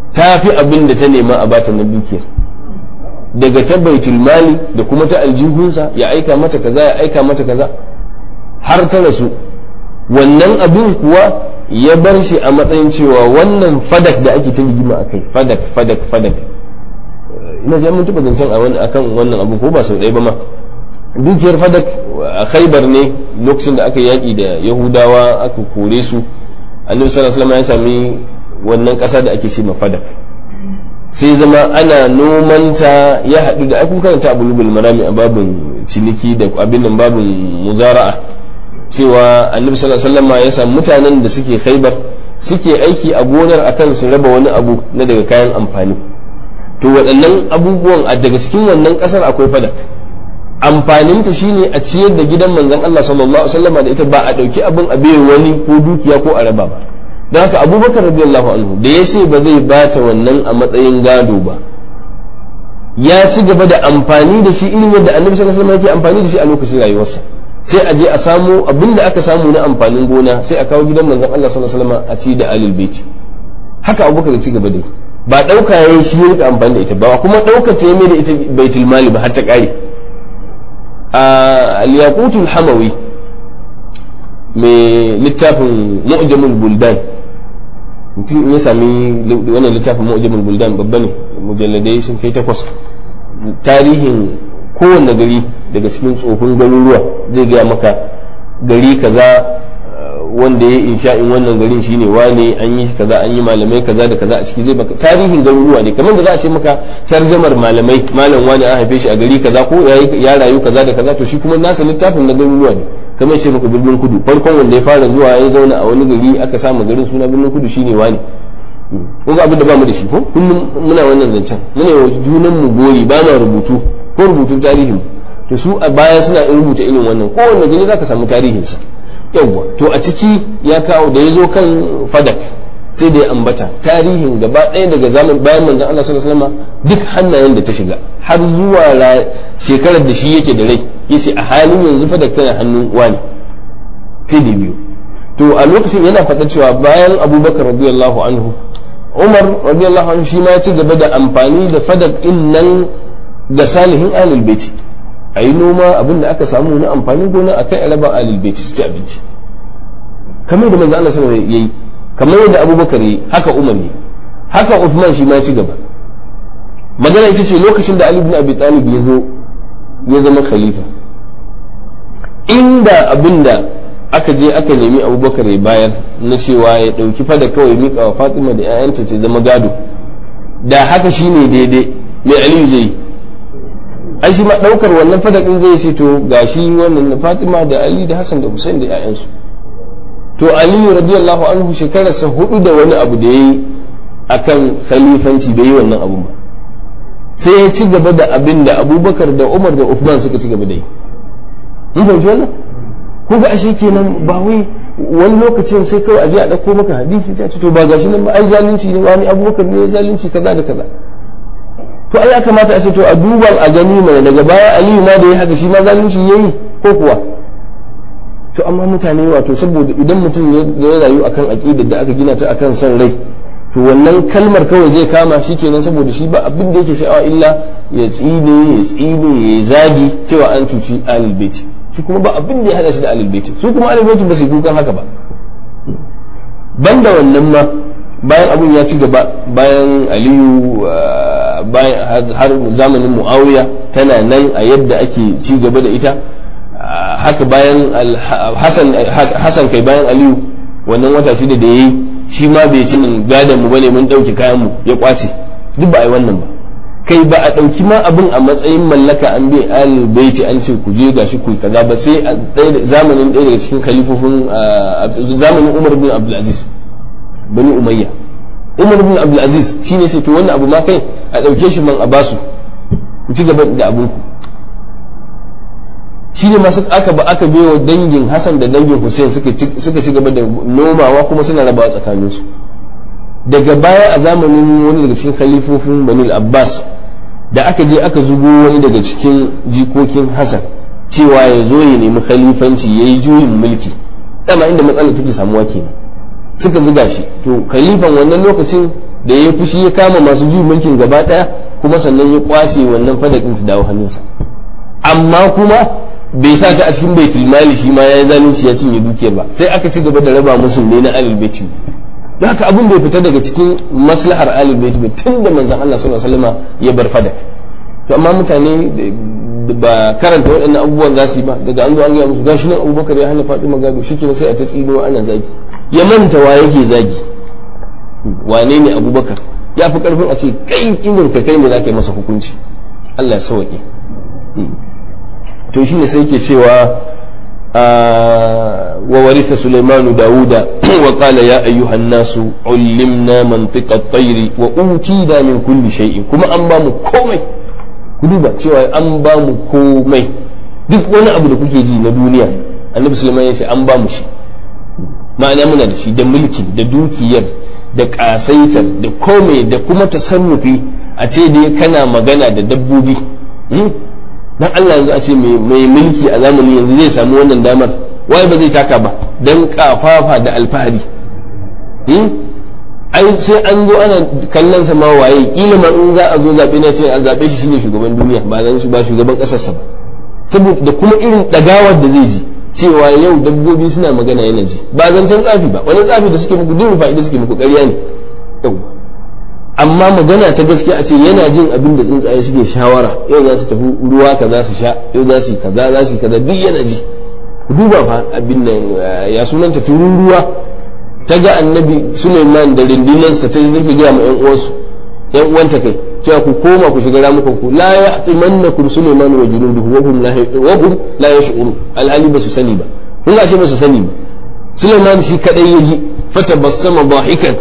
ta fi abin da ta nema a bata na dukiyar, daga ta baitul mali da kuma ta aljihunsa ya aika mata kaza ya aika mata kaza har ta rasu. Wannan abin kuwa ya bar shi a matsayin cewa wannan fadak da ake ta rigima a kai, fadak ina ji mun tuba zancen akan wannan abu ko ba sau ɗaya ba ma. Dukiyar fadak a Khaibar ne lokacin da aka yaƙi da Yahudawa aka kore su, Annabi sallallahu alaihi wasallam ya sami wannan ƙasa da ake ce ma fadak, sai zama ana nomanta ya haɗu da aikun karanta abu lubul marami a babin ciniki da abin nan babin muzara'a, cewa Annabi sallallahu alaihi wasallam ya samu mutanen da suke Khaibar suke aiki a gonar akan su raba wani abu na daga kayan amfani. To waɗannan abubuwan a daga cikin wannan ƙasar akwai fadak, amfaninta shine a ciyar da gidan manzon Allah sallallahu alaihi wasallam da ita, ba a ɗauki abin a bai wani ko dukiya ko a raba ba. Don haka Abubakar radiyallahu anhu da ya ce ba zai bata wannan a matsayin gado ba, ya ci gaba da amfani da shi irin yadda Annabi sallallahu alaihi wasallam yake amfani da shi a lokacin rayuwarsa. Sai a je a samu abin da aka samu na amfanin gona sai a kawo gidan manzon Allah sallallahu alaihi wasallam a ci da alil baiti. Haka Abubakar ya ci gaba da ba ɗauka yayin shi ya rika amfani da ita ba, kuma ɗaukar ta mai da ita baitul mali ba har ta ƙare. Al-Yaqutul Hamawi mai littafin Mu'jamul Buldan, mutum ya sami wannan littafin Mu'jamul Buldan babba ne, mujalladai sun kai 8, tarihin kowanne gari daga cikin tsofin garuruwa zai gaya maka gari kaza wanda ya insha'in wannan garin shine wane, an yi kaza, an yi malamai kaza da kaza a ciki, zai baka tarihin garuruwa ne, kamar da za a ce maka tarjamar malamai, malam wani an haife shi a gari kaza ko ya rayu kaza da kaza, to shi kuma nasa littafin na garuruwa ne. Kamar ce maka birnin kudu, farkon wanda ya fara zuwa ya zauna a wani gari aka samu garin suna birnin kudu shine wani. Kun ga abin da ba mu da shi ko kullum muna wannan zancen, muna yi wa junan mu goyi, ba ma rubutu ko rubutun tarihin, to su a baya suna rubuta irin wannan, kowanne gari zaka samu tarihinsa. Yawwa, to a ciki ya kawo da ya zo kan fadak sai da ya ambata tarihin gaba ɗaya daga zaman bayan manzon Allah sallallahu alaihi wasallam duk hannayen da ta shiga har zuwa shekarar da shi yake da rai, yace a halin yanzu fadak tana hannun wani, sai da biyu. To a lokacin yana faɗa cewa bayan Abubakar radiyallahu anhu, Umar radiyallahu anhu shi ma ya ci gaba da amfani da fadak din nan ga salihin ahlul baiti, a yi noma abin da aka samu na amfanin gona a kai a raba alil baiti su ci abinci, kamar da manzo Allah sallallahu alaihi wasallam yayi, kamar yadda Abubakar yayi, haka Umar yayi, haka Uthman shi ma ya ci gaba. Magana ita ce lokacin da Ali ibn Abi Talib ya zo ya zama khalifa, inda abinda aka je aka nemi Abubakar ya bayar na cewa ya dauki fada kawai mika wa Fatima da ƴaƴanta ta zama gado, da haka shine daidai, mai Aliyu zai yi? Ai shi ma daukar wannan fadakin zai ce to gashi wannan Fatima da Ali da Hassan da Hussein da ƴaƴansu. To Ali radiyallahu anhu shekararsa 4 da wani abu da yayi akan khalifanci bai yi wannan abun ba, sai ya ci gaba da abin da Abubakar da Umar da Uthman suka ci gaba da yi. Mun fahimci wannan? Ko ga ashe kenan ba wai wani lokacin sai kawai aje a dauko maka hadisi ta ce to ba gashi nan ba ai zalunci ne, wani Abubakar ne zalunci kaza da kaza. To ai ya kamata a ce to a duba a gani mai daga baya Aliyu ma da ya haka shi ma zalunci yayi ko kuwa? To amma mutane wato saboda idan mutum ya rayu akan aqidar da aka gina ta akan son rai, to wannan kalmar kawai zai kama shi kenan, saboda shi ba abin da yake sha'awa illa ya tsine ya zagi cewa an cuci ahlul bait, shi kuma ba abin da ya hada shi da ahlul bait, su kuma ahlul bait ba su kukan haka ba. Banda wannan ma bayan abun ya ci gaba, bayan Aliyu bayan har zamanin Muawiya tana nan a yadda ake ci gaba da ita, haka bayan Hassan kai bayan Aliyu wannan wata shida da yayi shi ma bai ci min gadan mu bane mun dauki kayan mu ya kwace, duk ba ai wannan ba. Kai ba a dauki ma abin a matsayin mallaka an bai al baiti an ce ku je gashi ku kaza ba, sai zamanin ɗaya daga cikin khalifofin zamanin Umar bin Abdul Aziz bani Umayya. Umar bin Abdul Aziz shine sai to wannan abu ma kai a dauke shi man a basu ku ci gaba da abun ku. Shine masu aka baiwa dangin Hassan da dangin Hussein suka ci gaba da nomawa kuma suna rabawa tsakanin su. Daga baya a zamanin wani daga cikin khalifofin Bani Abbas da aka je aka zubo wani daga cikin jikokin Hassan cewa ya zo ya nemi khalifanci yayi juyin mulki, dama inda matsalar take samuwa kenan, suka zuga shi. To khalifan wannan lokacin da ya fushi ya kama masu juyin mulkin gaba daya kuma sannan ya kwace wannan fadakin su dawo hannunsa, amma kuma bai sa ta a cikin baitul mali shi ma yayi zalunci ya cinye dukiyar ba, sai aka ci gaba da raba musu ne na alil baiti. don haka abin bai fita daga cikin maslahar alil baiti ba tun da manzon Allah sallallahu alaihi wasallam ya bar fadak. to amma mutane ba karanta waɗannan abubuwan za su yi ba, daga an zo an gaya musu gashi nan Abubakar ya hana Fatima gado, shikenan sai a ta tsino ana zagi, ya manta wa yake zagi, wane ne Abubakar, ya fi karfin a ce kai irin ka kai ne za ka yi masa hukunci. Allah ya sauke. to shine sai yake cewa wa warisa Sulaimanu Dawuda wa qala ya ayyuhan nasu ullimna mantiqa at-tayri wa utina min kulli shay'in, kuma an ba mu komai. ku duba cewa an ba mu komai, duk wani abu da kuke ji na duniya Annabi Sulaiman ya ce an ba mu shi, ma'ana muna da shi, da mulki da dukiyar da kasaitar da komai da kuma tasarrufi. a ce dai kana magana da dabbobi, dan Allah yanzu a ce mai mulki a zamani yanzu zai samu wannan damar, wai ba zai taka ba dan kafafa da alfahari. ai sai an zo ana kallon sa ma waye, kila ma in za a zo zabe na ce an zabe shi shine shugaban duniya ba zan shi ba shugaban kasar sa ba, saboda kuma irin dagawar da zai ji cewa yau dabbobi suna magana yana ji, ba zancen tsafi ba, wani tsafi da suke muku duk fa'ida suke muku ƙarya ne yau, amma magana ta gaskiya a ce yana jin abin da tsuntsaye suke shawara, yau za su tafi ruwa kaza su sha, yau za su yi kaza za su yi kaza, duk yana ji. ku duba fa abin nan ya sunanta tururuwa ta ga Annabi Sulaiman da rindinansa ta zai gaya ma yan uwanta kai cewa ku koma ku shiga ramukan ku, la ya'timannakum Sulaiman wa junuduhu wa hum la yash'urun, alhali ba su sani ba, kun ga ba su sani ba. Sulaiman shi kadai ya ji fatabassama dahikan,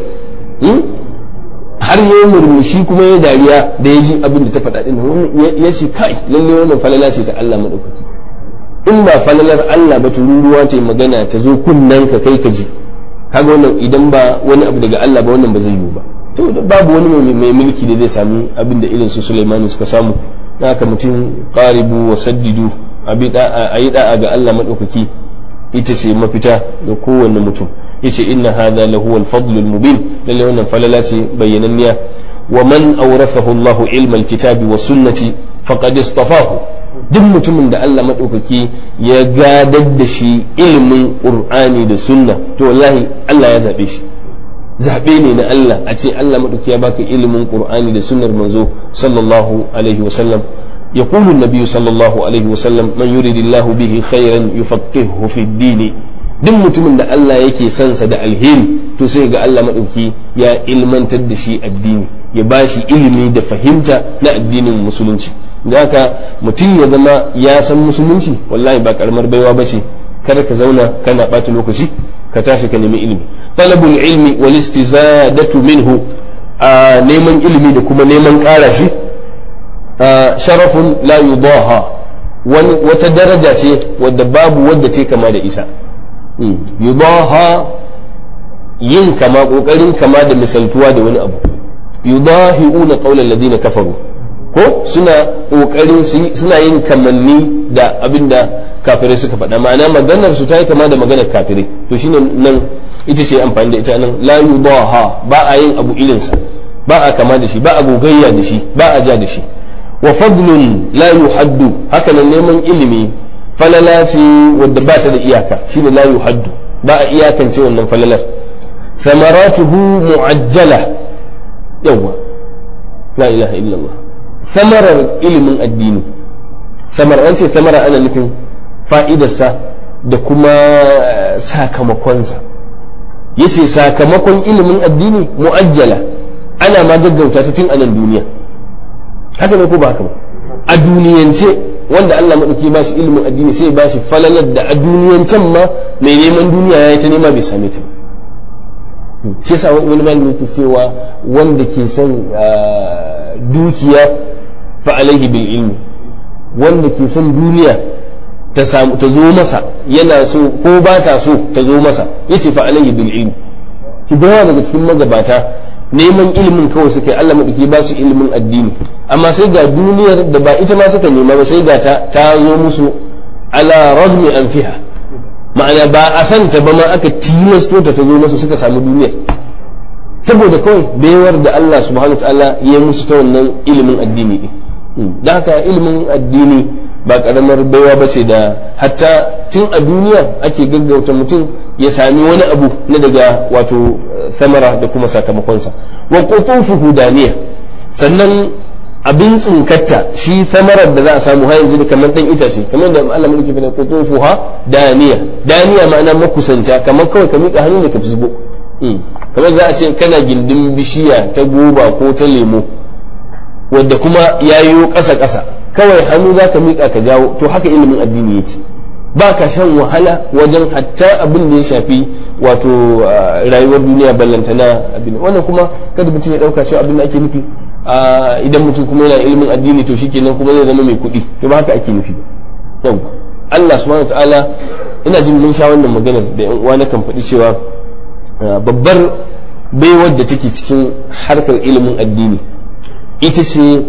har yayi murmushi kuma ya dariya da ya ji abin da ta faɗa din ya ce kai lalle wannan falala ce ta Allah madaukaki, in ba falalar Allah ba tururuwa ce magana ta zo kunnen ka kai ka ji, kaga wannan idan ba wani abu daga Allah ba wannan ba zai yiwu ba. to babu wani mai mulki da zai sami abin da irin su Sulaiman suka samu. haka mutum qaribu wa saddidu, ayi da'a ga Allah madaukaki ita ce mafita ga kowanne mutum. yace inna hadha lahu al-fadl al-mubin, lalle wannan falala ce bayyananniya. wa man awrathahu Allahu ilma al-kitabi wa sunnati faqad istafahu, duk mutumin da Allah madaukaki ya gadar da shi ilimin Qur'ani da sunna to wallahi Allah ya zabe shi, zabe ne na Allah. a ce Allah madaukaki ya baka ilimin Qur'ani da sunnar manzo sallallahu alaihi wa sallam. يقول النبي صلى الله عليه وسلم من يريد الله به خيرا يفقهه في الدين. duk mutumin da Allah yake sansa da alheri to sai ga Allah madauki ya ilmantar da shi addini, ya bashi ilimi da fahimta na addinin musulunci. da haka mutum ya zama ya san musulunci wallahi ba karamar baiwa bace. kada ka zauna kana ɓata lokaci, ka tashi ka nemi ilimi. talabul ilmi wal istizadatu minhu, neman ilimi da kuma neman ƙara shi sharafun la yudaha, wata daraja ce wadda babu wadda ce kama da isa. yudaha yin kama, kokarin kama da misaltuwa da wani abu. yudahi'una qawla alladhina kafaru, ko suna kokarin suna yin kamanni da abinda kafirai suka faɗa, ma'ana maganar su ta yi kama da maganar kafirai. to shine nan ita ce amfani da ita nan, la yudaha, ba a yin abu irinsa, ba a kama da shi, ba a gogayya da shi, ba a ja da shi. wa fadlun la yuhaddu, haka nan neman ilimi falala ce wadda ba ta da iyaka, shine la yuhaddu, ba a iyakance wannan falalar. samaratuhu mu'ajjala, yawa la ilaha illallah. samarar ilimin addini, samar an ce samara ana nufin fa'idarsa da kuma sakamakonsa. yace sakamakon ilimin addini mu'ajjala, ana ma gaggauta ta tun a nan duniya. haka ne ko ba haka ba? a duniyance wanda Allah maɗauki ba shi ilimin addini sai ba shi falalar da a duniyancen ma mai neman duniya ya yi ta nema bai same ta. shi yasa wani malami yake cewa wanda ke son dukiya fa alaihi bil ilmi, wanda ke son duniya ta zo masa yana so ko ba ta so ta zo masa, yace fa alaihi bil ilmi. ki da daga cikin magabata neman ilimin kawai suka yi, Allah maɗauki ba su ilimin addini, amma sai ga duniyar da ba ita ma suka nema ba sai ga ta zo musu ala razmi anfiha, ma'ana ba a santa ba ma aka tilasto ta zo masa suka samu duniyar. saboda kawai baiwar da Allah subhanahu wa ta'ala ya musu ta wannan ilimin addini din. Da haka ilimin addini ba karamar baiwa ba ce da hatta tun a duniya ake gaggauta mutum ya sami wani abu na daga wato samara da kuma sakamakonsa. Wa qutufuhu daniya, sannan abin tsinkatta shi samarar da za a samu har yanzu kamar dan itace, kamar da Allah mulki fa qutufuha daniya, daniya ma'ana makusanta, kamar kawai ka miƙa hannu ne ka fisgo. Kamar za a ce kana gindin bishiya ta goba ko ta lemo wadda kuma yayo ƙasa-ƙasa, kawai hannu za ka miƙa ka jawo. To haka ilimin addini yake, ba ka shan wahala wajen hatta abin da ya shafi wato rayuwar duniya ballantana abin wannan. Kuma kada mutum ya ɗauka cewa abin da ake nufi idan mutum kuma yana ilimin addini to shikenan kuma zai zama mai kuɗi, to ba haka ake nufi. Yau Allah subhanahu wa ta'ala, ina jin mun sha wannan maganar da yan uwa na kan faɗi cewa babbar baiwar da take cikin harkar ilimin addini ita ce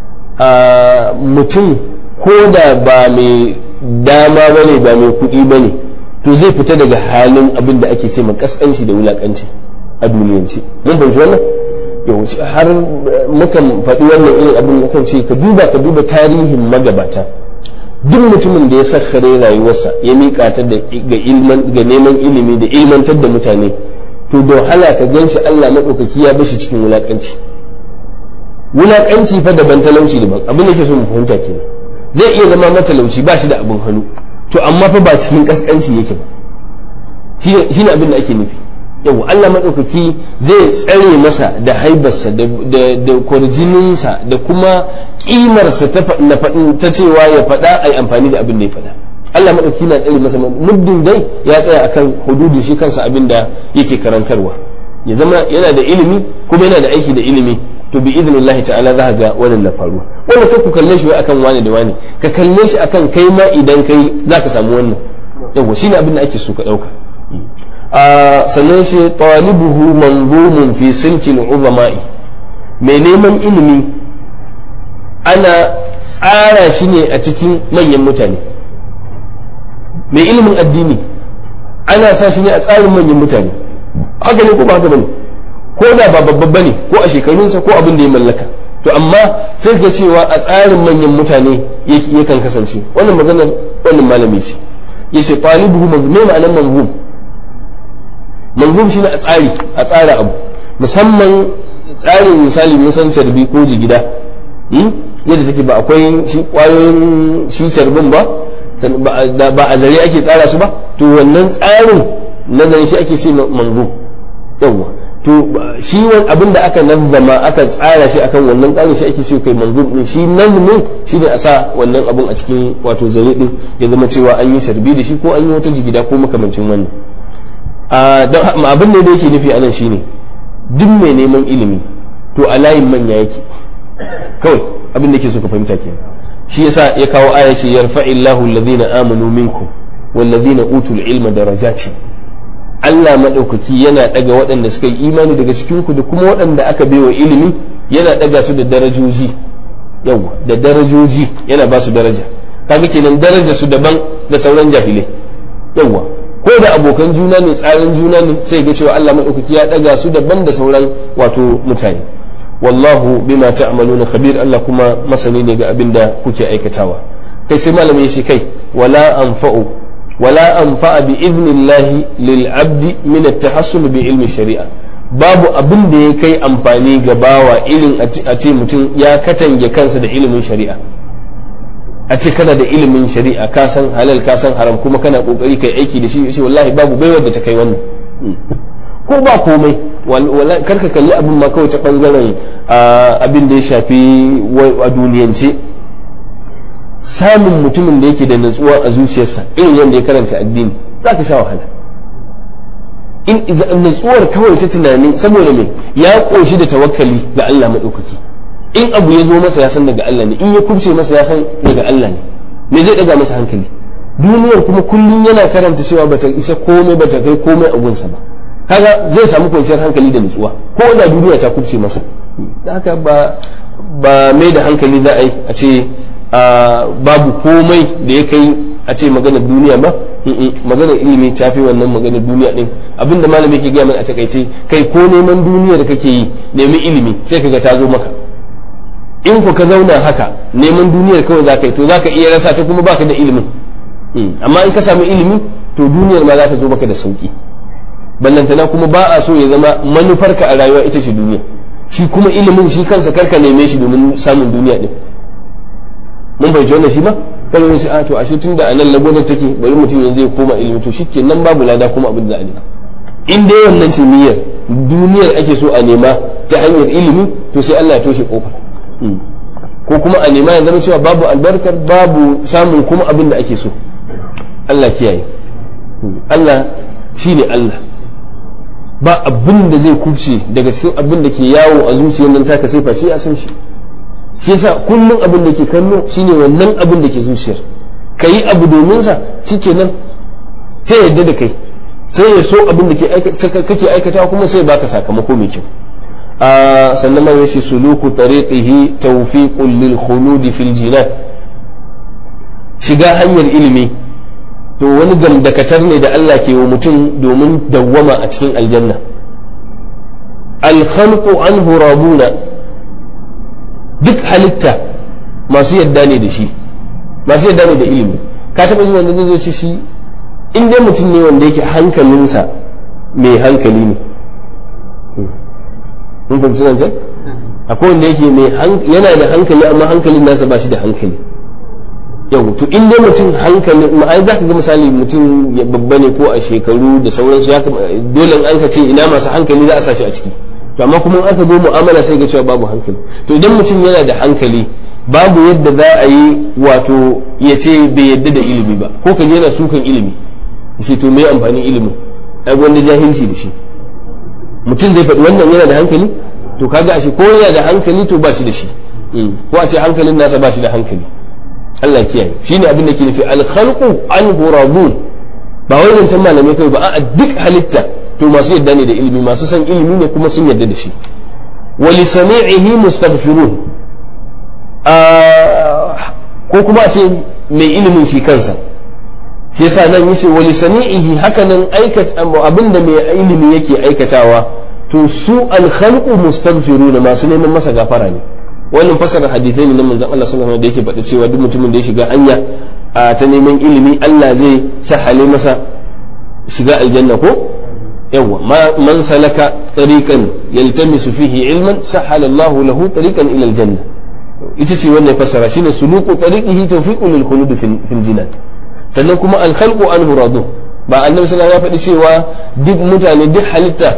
mutum ko da ba mai dama ba ne, ba mai kuɗi ba ne, to zai fita daga halin abin da ake ce makaskanci da wulakanci a duniyance. Mun fahimci wannan? Yau har mukan faɗi wannan irin abin kan ce ka duba tarihin magabata. Duk mutumin da ya sakkare rayuwarsa ya miƙa ta ga neman ilimi da ilmantar da mutane, to da wahala ka gan shi Allah maɗaukaki ya bashi cikin wulakanci. Wulakanci fa daban, talauci daban. Abin da ke so mu fahimta kenan. Zai iya zama matalauci ba shi da abin hannu, to amma fa ba cikin kaskanci yake ba. Shi ne abin da ake nufi. Yau Allah maɗaukaki zai tsare masa da haibarsa da kwarjininsa da kuma ƙimarsa ta cewa ya faɗa a yi amfani da abin da ya faɗa. Allah maɗauki na tsare masa muddin dai ya tsaya akan hududin shi kansa abin da yake karantarwa, ya zama yana da ilimi kuma yana da aiki da ilimi, to bi idnillahi ta'ala za ga wannan na faruwa. Wanda kai ku kalle shi wai akan wani da wani, ka kalle shi akan kai ma idan kai za ka samu wannan. Yawa shine abin da ake so ka ɗauka. Sannan shi talibuhu manzumun fi silkil uzama'i, mai neman ilimi ana tsara shi ne a cikin manyan mutane. Mai ilimin addini ana sa shi ne a tsarin manyan mutane. Haka ne ko ba haka bane? Ko da ba babba bane ko a shekarunsa ko abin da ya mallaka, to amma sai ga cewa a tsarin manyan mutane yakan kasance. Wannan maganar wannan malami ce, yace talibuhu manzum. Me ma'anar manzum? Manzum shine a tsara abu, musamman tsarin misali mun san carbi ko jigida yadda take, ba akwai shi kwayoyin shi carbin ba a zare ake tsara su ba, to wannan tsarin nazarin shi ake ce manzum. Yawwa, to shi wani abin da aka nazzama aka tsara shi akan wannan tsarin shi ake ce kai manzum din. Shi nazmin shi ne a sa wannan abin a cikin wato zare din, ya zama cewa an yi sharbi da shi ko an yi wata jigida ko makamancin wannan. Don abin da yake nufi anan shine duk mai neman ilimi to a layin manya yake kawai, abin da yake so ka fahimta kenan. Shi yasa ya kawo aya ce yarfa'illahu alladhina amanu minkum walladhina utul ilma darajati. Allah madaukaki yana daga waɗanda suka yi imani daga cikin ku da kuma waɗanda aka baiwa ilimi, yana daga su da darajoji. Yawa, da darajoji yana ba su daraja. Kaga kenan daraja su daban da sauran jahilai. Yawa, ko da abokan juna ne, tsarin juna ne, sai ga cewa Allah madaukaki ya daga su daban da sauran wato mutane. Wallahu bima ta'maluna khabir. Allah kuma masani ne ga abin da kuke aikatawa. Kai sai malami ya ce kai wala anfa'a bi idnillahi lil abdi min at-tahassul bi ilmi shari'a. Babu abin da ya kai amfani ga bawa irin a ce mutum ya katange kansa da ilimin shari'a. A ce kana da ilimin shari'a, ka san halal ka san haram, kuma kana kokari kai aiki da shi, wallahi babu baiwar da ta kai wannan. Ko ba komai, wallahi karka kalli abin ma kawai ta bangaren abin da ya shafi a duniyance. Samun mutumin da yake da natsuwa a zuciyarsa irin yadda ya karanta addini, za ka sha wahala. In natsuwar kawai ta tunani, saboda me ya koshi da tawakkali ga Allah madaukaki. In abu ya zo masa ya san daga Allah ne, in ya kubce masa ya san daga Allah ne, me zai daga masa hankali? Duniyar kuma kullum yana karanta cewa bata isa komai, bata kai komai a gunsa ba. Kaga zai samu kwanciyar hankali da nutsuwa, ko da duniya ta kubce masa. Haka ba mai da hankali za a yi a ce babu komai da ya kai a ce maganar duniya ba. Maganar ilimi ta fi wannan maganar duniya din abinda malami yake gaya mana a takaice kai ko neman duniyar kake yi nemi ilimi sai kaga ta zo maka. In ku ka zauna haka neman duniyar kawai zaka yi to zaka iya rasa ta kuma baka da ilimin. Amma in ka samu ilimi to duniyar ma za ta zo maka da sauki. Ballantana kuma ba a so ya zama manufarka a rayuwa ita ce duniya, shi kuma ilimin shi kansa karka neme shi domin samun duniya din. Mun bai wannan shi ba kada wani sai to ashe tunda a nan lagonar take bari mutum yanzu ya koma ilimi to shikenan babu lada kuma abin da za a nema. In dai wannan ce niyyar duniyar ake so a nema ta hanyar ilimi to sai Allah ya toshe kofar. Ko kuma a nema ya zama cewa babu albarkar babu samun kuma abin da ake so. Allah kiyaye. Allah shine Allah. Ba abin da zai kubce daga cikin abin da ke yawo a zuciyar nan taka sai face a san shi. Shi yasa kullum abin da ke kallo shine wannan abin da ke zuciyar. Kayi abu domin sa shikenan sai yadda da kai. Sai ya so abin da kake aikata kuma sai baka sakamako mai kyau. Sannan ma yace suluku tariqihi tawfiqun lil khulud fil jinan. Shiga hanyar ilimi to wani gamdakatar ne da Allah ke wa mutum domin dawwama a cikin aljanna. Al-khalqu anhu rabuna, duk halitta masu yadda ne da shi, masu yadda ne da ilimi. Ka taɓa jin wanda zai ce shi in dai mutum ne wanda yake hankalinsa mai hankali ne. Mun fahimci nan can? Akwai wanda yake yana da hankali amma hankalin nasa ba shi da hankali. Yau to in dai mutum hankali ai za ka ga misali mutum ya babba ne ko a shekaru da sauransu ya dole an ka ce ina masu hankali za a sa shi a ciki. To amma kuma aka zo mu'amala sai ga cewa babu hankali. To idan mutum yana da hankali babu yadda za a yi wato ya ce bai yadda da ilimi ba ko ka yana sukan ilimi. Shi to me amfanin ilimin? Ai wanda jahilci da shi. Mutum zai faɗi wannan yana da hankali to kaga ashe ko yana da hankali to ba shi da shi. Ko a ce hankalin nasa ba shi da hankali. Allah kiyaye shine abin da ke nufi al-khalqu anhu radun, ba wai zancen malamai kai ba a duk halitta to masu yadda ne da ilimi, masu san ilimi ne kuma sun yadda da shi. Wa li sami'ihi mustaghfirun, ko kuma a ce mai ilimin shi kansa shi yasa nan yace wa li sami'ihi hakanan abinda mai ilimi yake aikatawa to su al-khalqu mustaghfirun masu neman masa gafara ne. Wannan fasara hadisai ne na manzon Allah sallallahu alaihi wasallam da yake faɗa cewa duk mutumin da ya shiga hanya ta neman ilimi Allah zai sahale masa shiga aljanna ko yawa man salaka tariqan yaltamisu fihi ilman sahala Allah lahu tariqan ila aljanna. Ita ce wannan fasara shine suluku tariqihi tawfiqun lil khulud fil jinan. Sannan kuma al khalqu anhu radu, ba annabi sallallahu alaihi wasallam ya faɗi cewa duk mutane duk halitta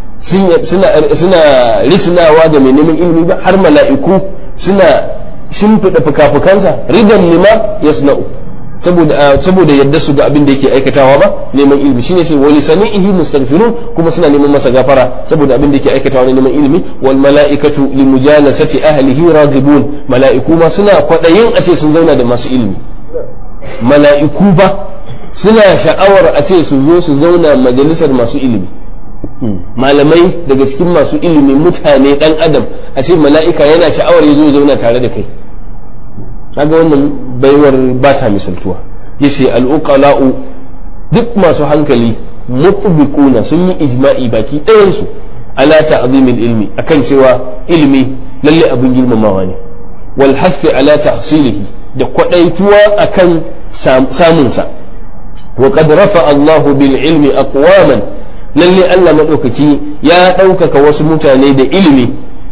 suna risnawa da mai neman ilimi ba, har mala'iku suna shimfiɗa fuka-fukansa ridan lima yasna'u saboda yadda su ga abin da yake aikatawa ba neman ilimi shine sai wali sani'ihi mustaghfirun kuma suna neman masa gafara saboda abin da yake aikatawa na neman ilimi. Wal mala'ikatu li mujalasati ahlihi raghibun, mala'iku ma suna kwadayin a ce sun zauna da masu ilimi. Mala'iku ba suna sha'awar a ce su zo su zauna majalisar masu ilimi. Malamai daga cikin masu ilimi mutane dan adam a ce mala'ika yana sha'awar ya zo zauna tare da kai. Kaga wannan baiwar ba ta misaltuwa. Yace al-uqala'u duk masu hankali mutbiquna sun yi ijma'i baki ɗayan su ala ta'zimil ilmi akan cewa ilimi lalle abin girmamawa ne, wal hasfi ala tahsilihi da kwadaituwa akan samun sa. Wa qad rafa Allahu bil ilmi aqwaman, lalle Allah madaukaki ya ɗaukaka wasu mutane da ilimi.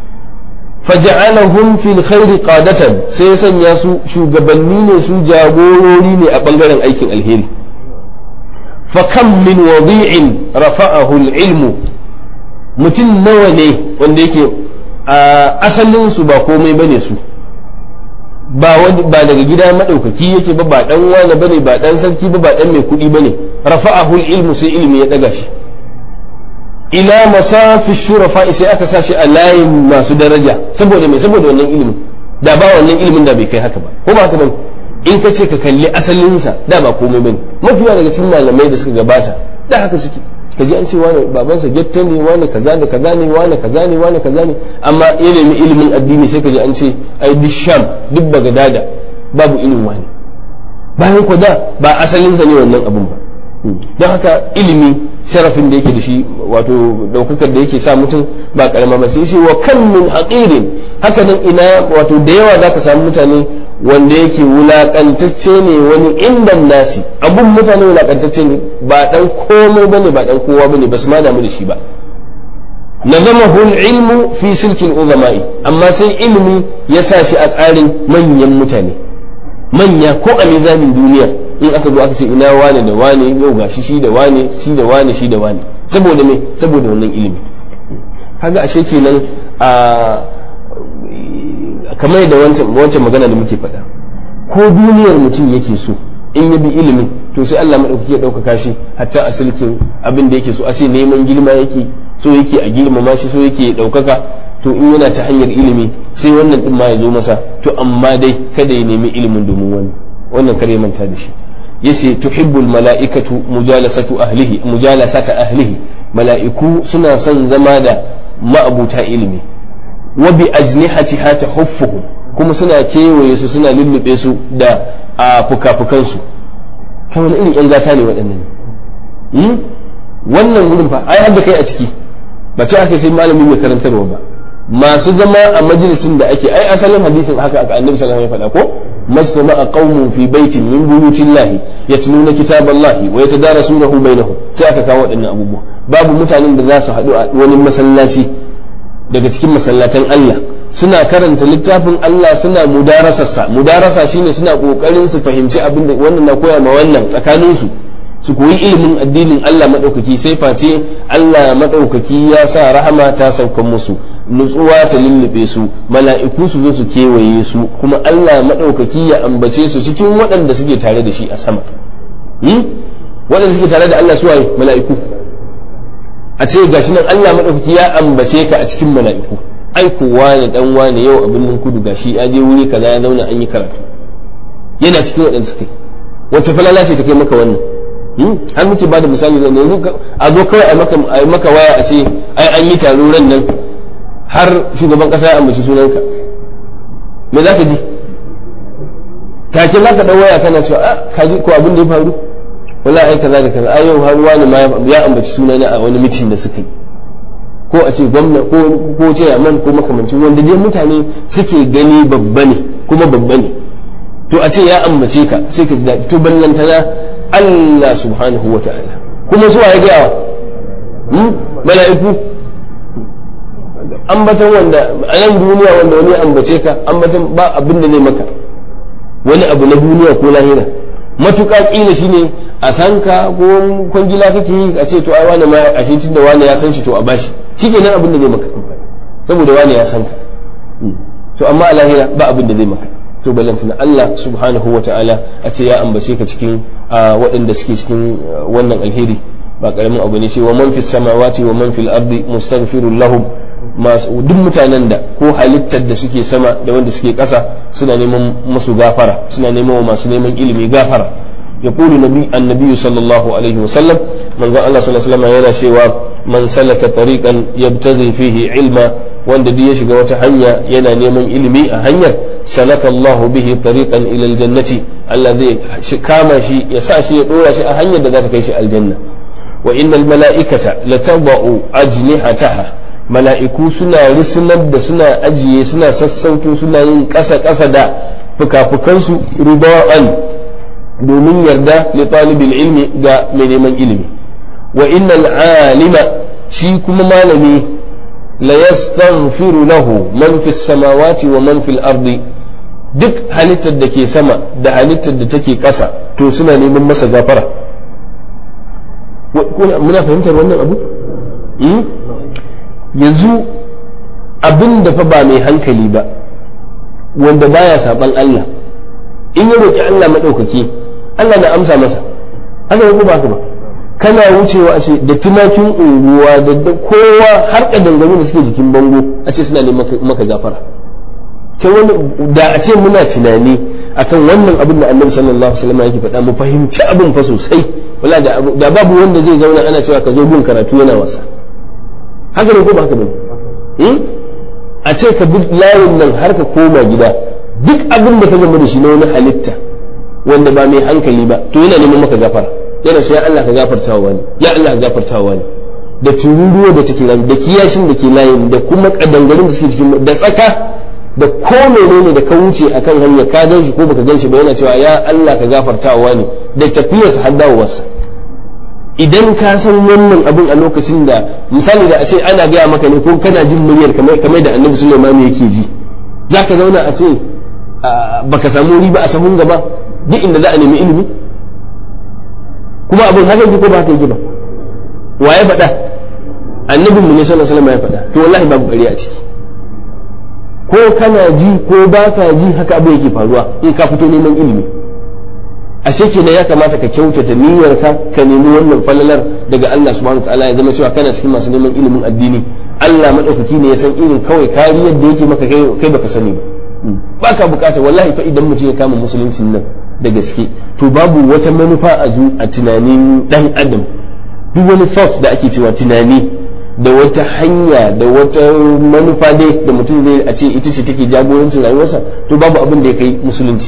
Faja'alahum fil khairi qadatan, sai ya sanya su shugabanni ne, su jagorori ne a bangaren aikin alheri. Fa kam min wadi'in rafa'ahu al-ilmu, mutum nawa ne wanda yake asalin su ba komai bane su, ba daga gida madaukaki yake ba dan wani bane, ba dan sarki ba dan mai kuɗi bane. Rafa'ahu al-ilmu, sai ilimi ya daga shi ila masafi shurafa, sai aka sa shi a layin masu daraja. Saboda mai? Saboda wannan ilimin. Da ba wannan ilimin da bai kai haka ba, ko ba haka bane? In ka ce ka kalli asalinsa da ba komai bane. Mafiya daga cikin malamai da suka gabata da haka suke, ka ji an ce wani babansa getta ne, wani kaza ne kaza ne, wani kaza ne, wani kaza ne, amma ya nemi ilimin addini sai ka ji an ce ai duk Sham duk Bagdada babu ilimin wani, bayan ko da ba asalinsa ne wannan abun ba. Don haka ilimi sharafin da yake da shi, wato daukakar da yake sa mutum ba karama ba. sai wa kan min haqirin, haka nan ina wato da yawa zaka samu mutane wanda yake wulakantacce ne wani inda nasi, abun mutane wulakantacce ne, ba dan komai bane, ba dan kowa bane, basu ma damu da shi ba. nazamahu al-ilmu fi silkil uzama'i, amma sai ilimi ya sa shi a tsarin manyan mutane, manya ko a mizanin duniya in aka zo aka ce ina wane da wane, yau gashi shi da wane, shi da wane, shi da wane, saboda me, saboda wannan ilimi. kaga ashe kenan a kamar da wancan magana da muke faɗa, ko duniyar mutum yake so in ya bi ilimin to sai Allah madaukaki ya ɗaukaka shi hatta a silkin abin da yake so, a ce neman girma yake so, yake a girmama shi, so yake ɗaukaka, to in yana ta hanyar ilimi sai wannan din ma ya zo masa. to amma dai kada ya nemi ilimin domin wannan kare manta da shi. yace tuhibbul mala'ikatu mujalasata ahlihi, mala'iku suna son zama da ma'abuta ilimi. wa bi ajnihatiha tahuffuhum, kuma suna kewaye su, suna lullube su da fuka-fukansu. kai wani irin yan gata ne waɗannan? wannan wurin fa ai hadda kai a ciki, ba ta aka sai malami mai karantarwa ba, masu zama a majalisin da ake, ai asalin hadisin haka aka annabi sallallahu alaihi wasallam ya faɗa ko majtama'a qaumun fi baitin min buyutillahi yatluna kitaballahi wa yatadarasunahu bainahum, sai aka kawo waɗannan abubuwa. babu mutanen da za su haɗu a wani masallaci daga cikin masallatan Allah suna karanta littafin Allah, suna mudarasa shine suna kokarin su fahimci abin da wannan na koya ma wannan tsakanin su koyi ilimin addinin Allah madaukaki, sai face Allah madaukaki ya sa rahama ta saukan musu, nutsuwa ta lullube su, mala'iku su zo su kewaye su, kuma Allah madaukaki ya ambace su cikin waɗanda suke tare da shi a sama. waɗanda suke tare da Allah suwaye? mala'iku. a ce gashi nan Allah madaukaki ya ambace ka a cikin mala'iku, ai ko wani dan wani yau abin nan kudu gashi ya je wuri kaza ya zauna an yi karatu, yana cikin waɗanda suke. wacce falala ce ta kai maka wannan? har muke bada misali da yanzu a zo kawai a maka waya a ce ai an yi taro ran nan har shugaban kasa ya ambaci sunanka, me za ka ji? take za ka ɗau waya kana cewa ka ji ko abin da ya faru, wallahi ai kaza da kaza, ai yau har wani ma ya ambaci sunana a wani mitin da suka yi, ko a ce gwamna ko ce yaman ko makamancin wanda dai mutane suke gani babba ne kuma babba ne, to a ce ya ambace ka sai ka ji daɗi. to ballantana Allah subhanahu wa ta'ala, kuma zuwa ya gaya mala'iku ambatan wanda a nan duniya wanda wani ambace ka, ambatan ba abin da zai maka wani abu na duniya ko lahira, matuƙa ƙila shine a san ka ko kwangila kake yi a ce to ai wani ma a shi tunda wani ya san shi to a bashi, shikenan abin da zai maka saboda wani ya san ka. to amma a lahira ba abin da zai maka. to ballantana Allah subhanahu wa ta'ala a ce ya ambace ka cikin waɗanda suke cikin wannan alheri, ba karamin abu ne. sai wa man fis samawati wa man fil ardi mustaghfirun lahum, duk mutanen da ko halittar da suke sama da wanda suke ƙasa suna neman musu gafara, suna neman masu neman ilimi gafara. yaqulu annabi sallallahu alaihi wa sallam, manzo Allah sallallahu alaihi wa sallam yana cewa man salaka tariqan yabtaghi fihi ilma, wanda duk ya shiga wata hanya yana neman ilimi a hanyar, salaka Allah bihi tariqan ila aljannati, Allah zai kama shi ya sa shi ya dora shi a hanyar da za ta kai shi aljanna. wa innal mala'ikata latadau ajnihataha, mala'iku suna risnar da suna ajiye suna sassauto suna yin ƙasa da fukafukansu ruba'an domin yarda li talibil ilmi ga mai neman ilimi. wa innal alima, shi kuma malami, la yastaghfiru lahu man fis samawati wa man fil ardi, duk halittar da ke sama da halittar da take ƙasa to suna neman masa gafara. muna fahimtar wannan abu? yanzu abin da fa ba mai hankali ba, wanda baya saban Allah, in ya roƙi Allah maɗaukaki Allah na amsa masa, haka ko ba ka ba? kana wucewa a ce da tumakin unguwa da kowa har ƙadangaru da suke jikin bango a ce suna neman maka gafara. kai wani da a ce muna tunani akan wannan abin da Annabi sallallahu alaihi wasallam yake faɗa, mu fahimci abin fa sosai, wala da babu wanda zai zauna ana cewa ka zo gun karatu yana wasa. haka ne ko ba haka bane? a ce ka bi layin nan har ka koma gida, duk abin da ka gama da shi na wani halitta wanda ba mai hankali ba to yana neman maka gafara, yana sai Allah ka gafarta wa ne, ya Allah ka gafarta wa ne, da tururuwa da take layin, da kiyashin da ke layin, da kuma kadangarin da suke cikin, da tsaka, da ko menene da ka wuce akan hanya ka gan shi ko baka gan shi ba, yana cewa ya Allah ka gafarta wa ne, da tafiyarsa har dawowarsa. Idan ka san wannan abin a lokacin da misali da a ce ana gaya maka ne ko kana jin muryar kamar da Annabi Sulaiman yake ji, za ka zauna a ce baka samu riba a sahun gaba duk inda za a nemi ilimi, kuma abin haka yake ko ba haka yake ba? Wa ya faɗa? Annabin mu ne sallallahu alaihi wasallam ya faɗa. To wallahi babu ƙarya a ciki, ko kana ji ko ba ka ji haka abu yake faruwa in ka fito neman ilimi. Ashe kenan ya kamata ka kyautata niyyarka ka nemi wannan falalar daga Allah subhanahu wa ta'ala, ya zama cewa kana cikin masu neman ilimin addini. Allah madaukaki ne ya san irin kawai kariyar da yake maka kai baka sani ba. Baka bukata wallahi fa idan mutum ya kama musuluncin nan da gaske, to babu wata manufa a tunanin dan adam. Duk wani thought da ake cewa tunani da wata hanya da wata manufa dai da mutum zai a ce ita ce take jagorancin rayuwarsa, to babu abin da ya kai musulunci.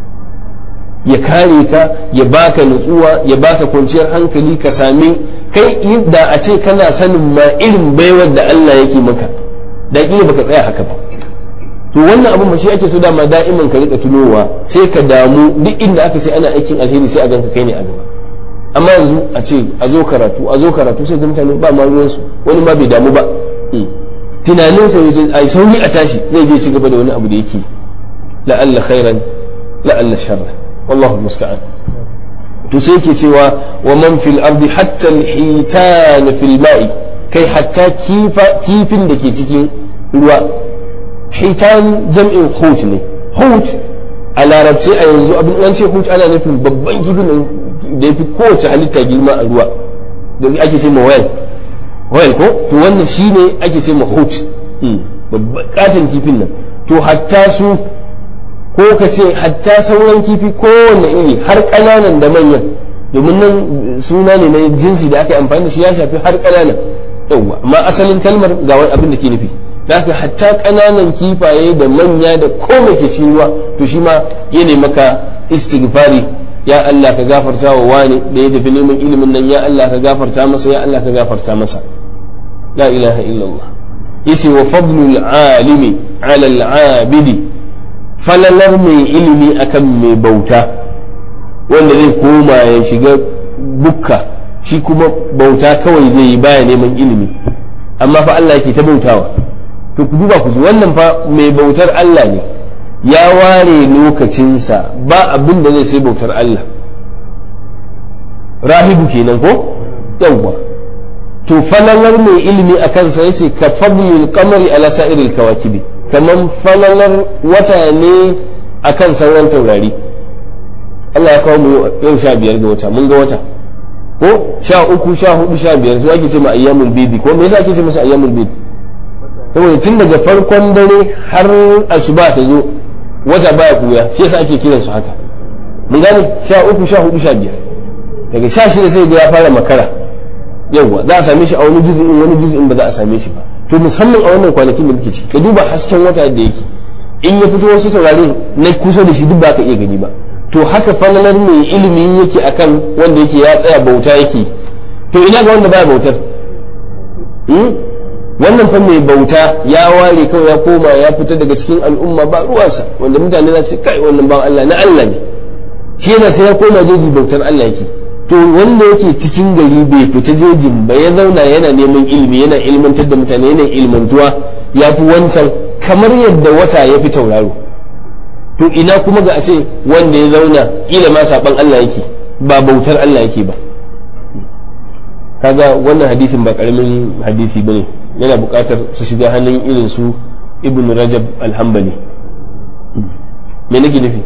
Ya kare ka, ya baka nutsuwa, ya baka kwanciyar hankali, ka sami kai da a ce kana sanin ma irin baiwar da Allah yake maka, da kila baka tsaya haka ba. To wannan abin ba shi ake so dama da'iman ka rika tunowa, sai ka damu duk inda aka ce ana aikin alheri sai a ganka kai ne a gaba. Amma yanzu a ce a zo karatu sai ga mutane ba ma ruwansu, wani ma bai damu ba. Tunanin sa yaje ai sauri a tashi zai je ci gaba da wani abu da yake la'alla khairan la'alla sharran, wallahu musta'an. To sai yake cewa wa man fil ardi hatta al-hitan fil ma'i, kai hatta kifin da ke cikin ruwa. Hitan jam'in hut ne. Hut a larabci a yanzu abin an ce hut ana nufin babban kifin da yafi kowace halitta girma a ruwa, da ake ce ma whale ko, to wannan shine ake ce ma hut, babban katon kifin nan. To hatta su, ko ka ce hatta sauran kifi kowanne iri, har ƙananan da manyan, domin nan suna ne na jinsi da aka yi amfani da shi, ya shafi har ƙananan. Yawwa, amma asalin kalmar ga wani abin da ke nufi, da haka hatta ƙananan kifaye da manya da komai ke cikin ruwa, to shi ma ya maka istighfari, ya Allah ka gafarta wa wani da ya tafi neman ilimin nan, ya Allah ka gafarta masa, ya Allah ka gafarta masa. La ilaha illallah. Yace wa fadlul alimi ala al-abidi, falalar mai ilimi akan mai bauta, wanda zai koma ya shiga bukka, shi kuma bauta kawai zai yi baya neman ilimi, amma fa Allah yake ta bautawa. To ku duba ku ji, wannan fa mai bautar Allah ne, ya ware lokacinsa ba abin da zai sai bautar Allah. Rahibu kenan ko? Yawwa. To falalar mai ilimi a kansa yace ka fadlil qamari ala sa'iril kawakibi, kaman falalar wata ne akan sauran taurari. Allah ya kawo mu yau 15 ga wata, mun ga wata ko 13, 14, 15 su ake ce ma ayyamul bidi, ko me yasa ake ce masa ayyamul bidi? Saboda tun daga farkon dare har asuba ta zo wata baya kuya, shi yasa ake kiran su haka. Mun gane 13, 14, 15, daga 16 sai ga ya fara makara. Yawwa, za a same shi a wani juz'in ba za a same shi ba. To musamman a wannan kwanakin da muke ciki, ka duba hasken wata yadda yake, in ya fito wasu taurarin na kusa da shi duk ba ka iya gani ba. To haka falalar mai ilimi yake akan wanda yake ya tsaya bauta yake. To ina ga wanda baya bautar? Wannan fa mai bauta ya ware kawai, ya koma ya fita daga cikin al'umma ba ruwansa, wanda mutane za su kai wannan ban Allah na Allah ne, shi yana sai ya koma jeji bautar Allah yake. To wanda yake cikin gari bai fita jejin ba, ya zauna yana neman ilimi, yana ilmantar da mutane, yana ilmantuwa, ya fi wancan kamar yadda wata ya fi tauraro. To ina kuma ga a ce wanda ya zauna kila ma saban Allah yake, ba bautar Allah yake ba. Kaga wannan hadisin ba karamin hadisi bane, yana buƙatar su shiga hannun irin su Ibn Rajab al-Hanbali. Me nake nufi?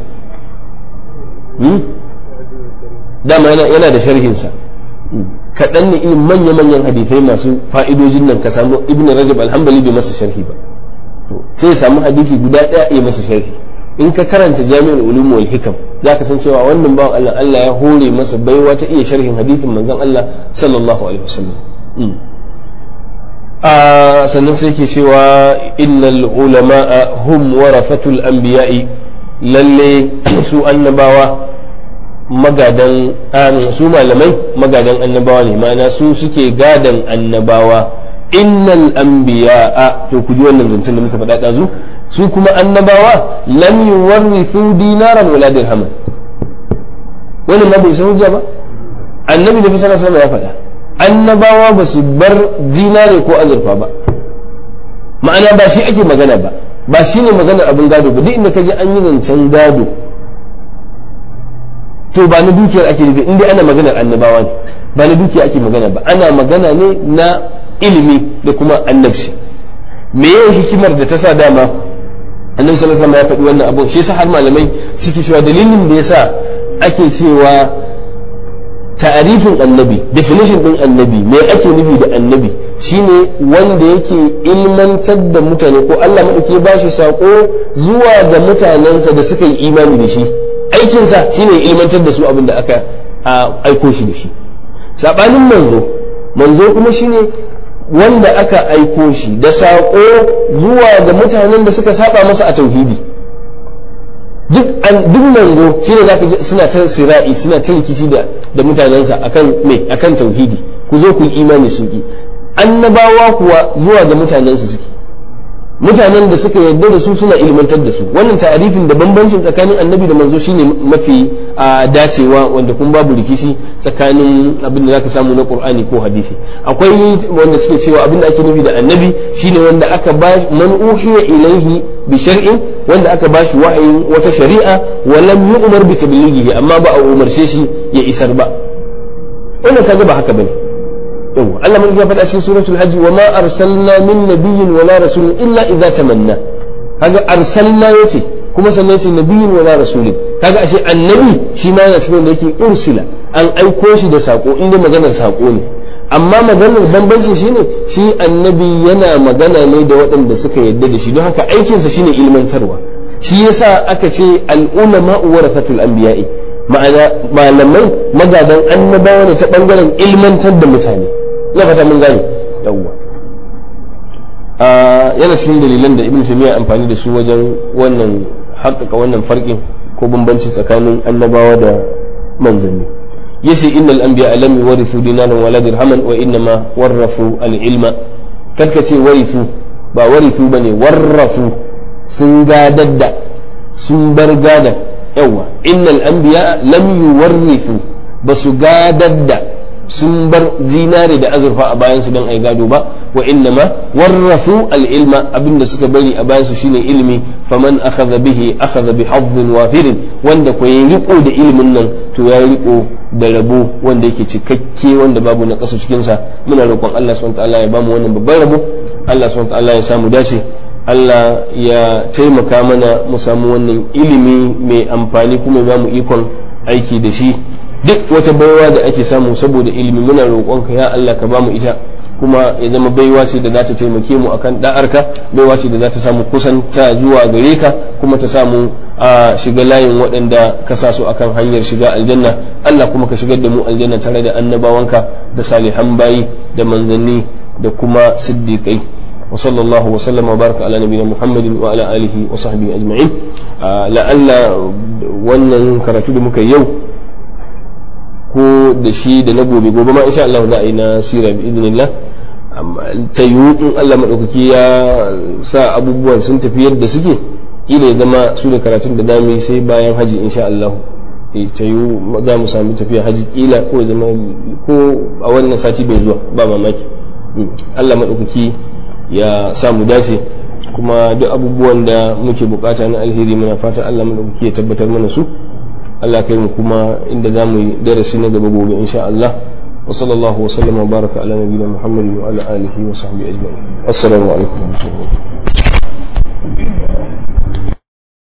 Dama yana da sharhinsa. Kaɗan ne irin manya-manyan hadisai masu fa'idojin nan ka samu Ibn Rajab al-Hanbali bai masa sharhi ba. Sai ya samu hadisi guda ɗaya ya masa sharhi. In ka karanta Jami'ul Ulum wal Hikam za ka san cewa wannan bawan Allah ya hore masa baiwa ta iya sharhin hadisin manzon Allah sallallahu alaihi wasallam. Sannan sai ke cewa innal ulama'a hum warafatul anbiya'i, lalle su annabawa magadan su malamai magadan annabawa ne, ma'ana su suke gadan annabawa. Innal anbiya'a, to ku ji wannan zancen da muka faɗa ɗazu, su kuma annabawa lam yuwarrithu dinaran wala dirhaman. wannan ma bai san hujja ba? Annabi da sallallahu alaihi wasallam ya faɗa annabawa ba su bar dinare ko azurfa ba, ma'ana ba shi ake magana ba, ba shi ne maganar abin gado ba. Duk inda ka ji an yi zancen gado to ba na dukiyar ake nufi, inda ana maganar annabawa ne, ba na dukiya ake magana ba, ana magana ne na ilimi da kuma annabci. Me yau hikimar da ta sa dama annabi sallallahu alaihi wasallam ya faɗi wannan abu? Shi yasa har malamai suke cewa dalilin da yasa ake cewa ta'arifin annabi, definition din annabi, me ake nufi da annabi, shine wanda yake ilmantar da mutane, ko Allah madauki ya bashi sako zuwa ga mutanensa da suka yi imani da shi. Aikinsa shine ilmantar da su abin da aka aiko shi da shi. Sabanin manzo kuma shine wanda aka aiko shi da sako zuwa ga mutanen da suka saba masa a tauhidi. Duk manzo shine zaka ji suna ta sira'i, suna ta rikici da mutanensa akan tauhidi, ku zo ku yi imani su ki. Annabawa kuwa zuwa ga mutanensu suke, mutanen da suka yarda da su suna ilmantar da su. Wannan ta'arifin da bambancin tsakanin annabi da manzo shine mafi dacewa, wanda kuma babu rikici tsakanin abin da zaka samu na Qur'ani ko hadisi. Akwai wanda suke cewa abin da ake nufi da annabi shine wanda aka ba man uhiya ilaihi bi shar'in, wanda aka ba shi wa'ayin wata shari'a wa lam yu'mar bi tablighihi, amma ba a umarce shi ya isar ba. Wannan kaga ba haka bane. Allah mun ya faɗa cikin suratul hajj, wa ma arsalna min nabiyyin wala rasulin illa idza tamanna. Kaga arsalna yace, kuma sannan yace nabiyyin wala rasulin. Kaga ashe annabi shi ma yana cikin da yake ursila, an aiko shi da sako, inda maganar sako ne. Amma maganar bambancin shine shi annabi yana magana ne da waɗanda suka yarda da shi, don haka aikinsa shine ilmantarwa. Shi yasa aka ce al-ulama warasatul anbiya'i, ma'ana malamai magadan annabawa ne ta bangaren ilmantar da mutane. Na fata mun gane yawwa. Yana cikin dalilan da Ibn Taymiyyah amfani da su wajen wannan haƙƙaƙa wannan farkin ko bambanci tsakanin annabawa da manzanni. Yace innal anbiya lam yuwarithu dinaran wala dirhaman wa innama warrafu al-ilma. Karka ce warithu, ba warithu bane, warrafu, sun gadar da, sun bar gadan. Yawwa, innal anbiya lam yuwarithu, basu gadar da, sun bar zinare da azurfa a bayansu don ai gado ba, wa innama warrafu al-ilma, abinda suka bari a bayansu shine ilimi. Faman akhadha bihi akhadha bi hazzin wafirin, wanda ko yayi riko da ilimin nan to yayi riko da rabo wanda yake cikakke, wanda babu na kasu cikin sa. Muna roƙon Allah subhanahu wa ta'ala ya bamu wannan babban rabo, Allah subhanahu wa ta'ala ya samu dace, Allah ya taimaka mana mu samu wannan ilimi mai amfani kuma ya bamu ikon aiki da shi. Duk wata baiwa da ake samu saboda ilimi muna roƙonka ya Allah ka bamu ita, kuma ya zama baiwa ce da za ta taimake mu akan da'arka, baiwa ce da za ta samu kusanta zuwa gare ka, kuma ta samu a shiga layin waɗanda ka sa su akan hanyar shiga aljanna. Allah kuma ka shigar da mu aljanna tare da annabawanka da salihan bayi da manzanni da kuma siddiqai. wa sallallahu wa sallama wa baraka ala nabiyina Muhammadin wa ala alihi wa sahbihi ajma'in. La'alla wannan karatu da muka yau ko da shi da na gobe ma insha Allah za a yi na sira bi idnillah. Ta yiwu in Allah madaukaki ya sa abubuwan sun tafi yadda suke, ila ya zama su da karatun da dami sai bayan haji insha Allah. Ta yiwu za mu sami tafiya haji kila ko ya zama ko a wannan sati bai zuwa, ba mamaki. Allah madaukaki ya sa mu dace, kuma duk abubuwan da muke bukata na alheri muna fata Allah madaukaki ya tabbatar mana su. Allah kai mu kuma inda za mu yi darasi na gaba gobe insha Allah. Wa sallallahu wa sallama wa baraka ala nabiyina Muhammadin wa ala alihi wa sahbihi ajma'in. Assalamu alaikum.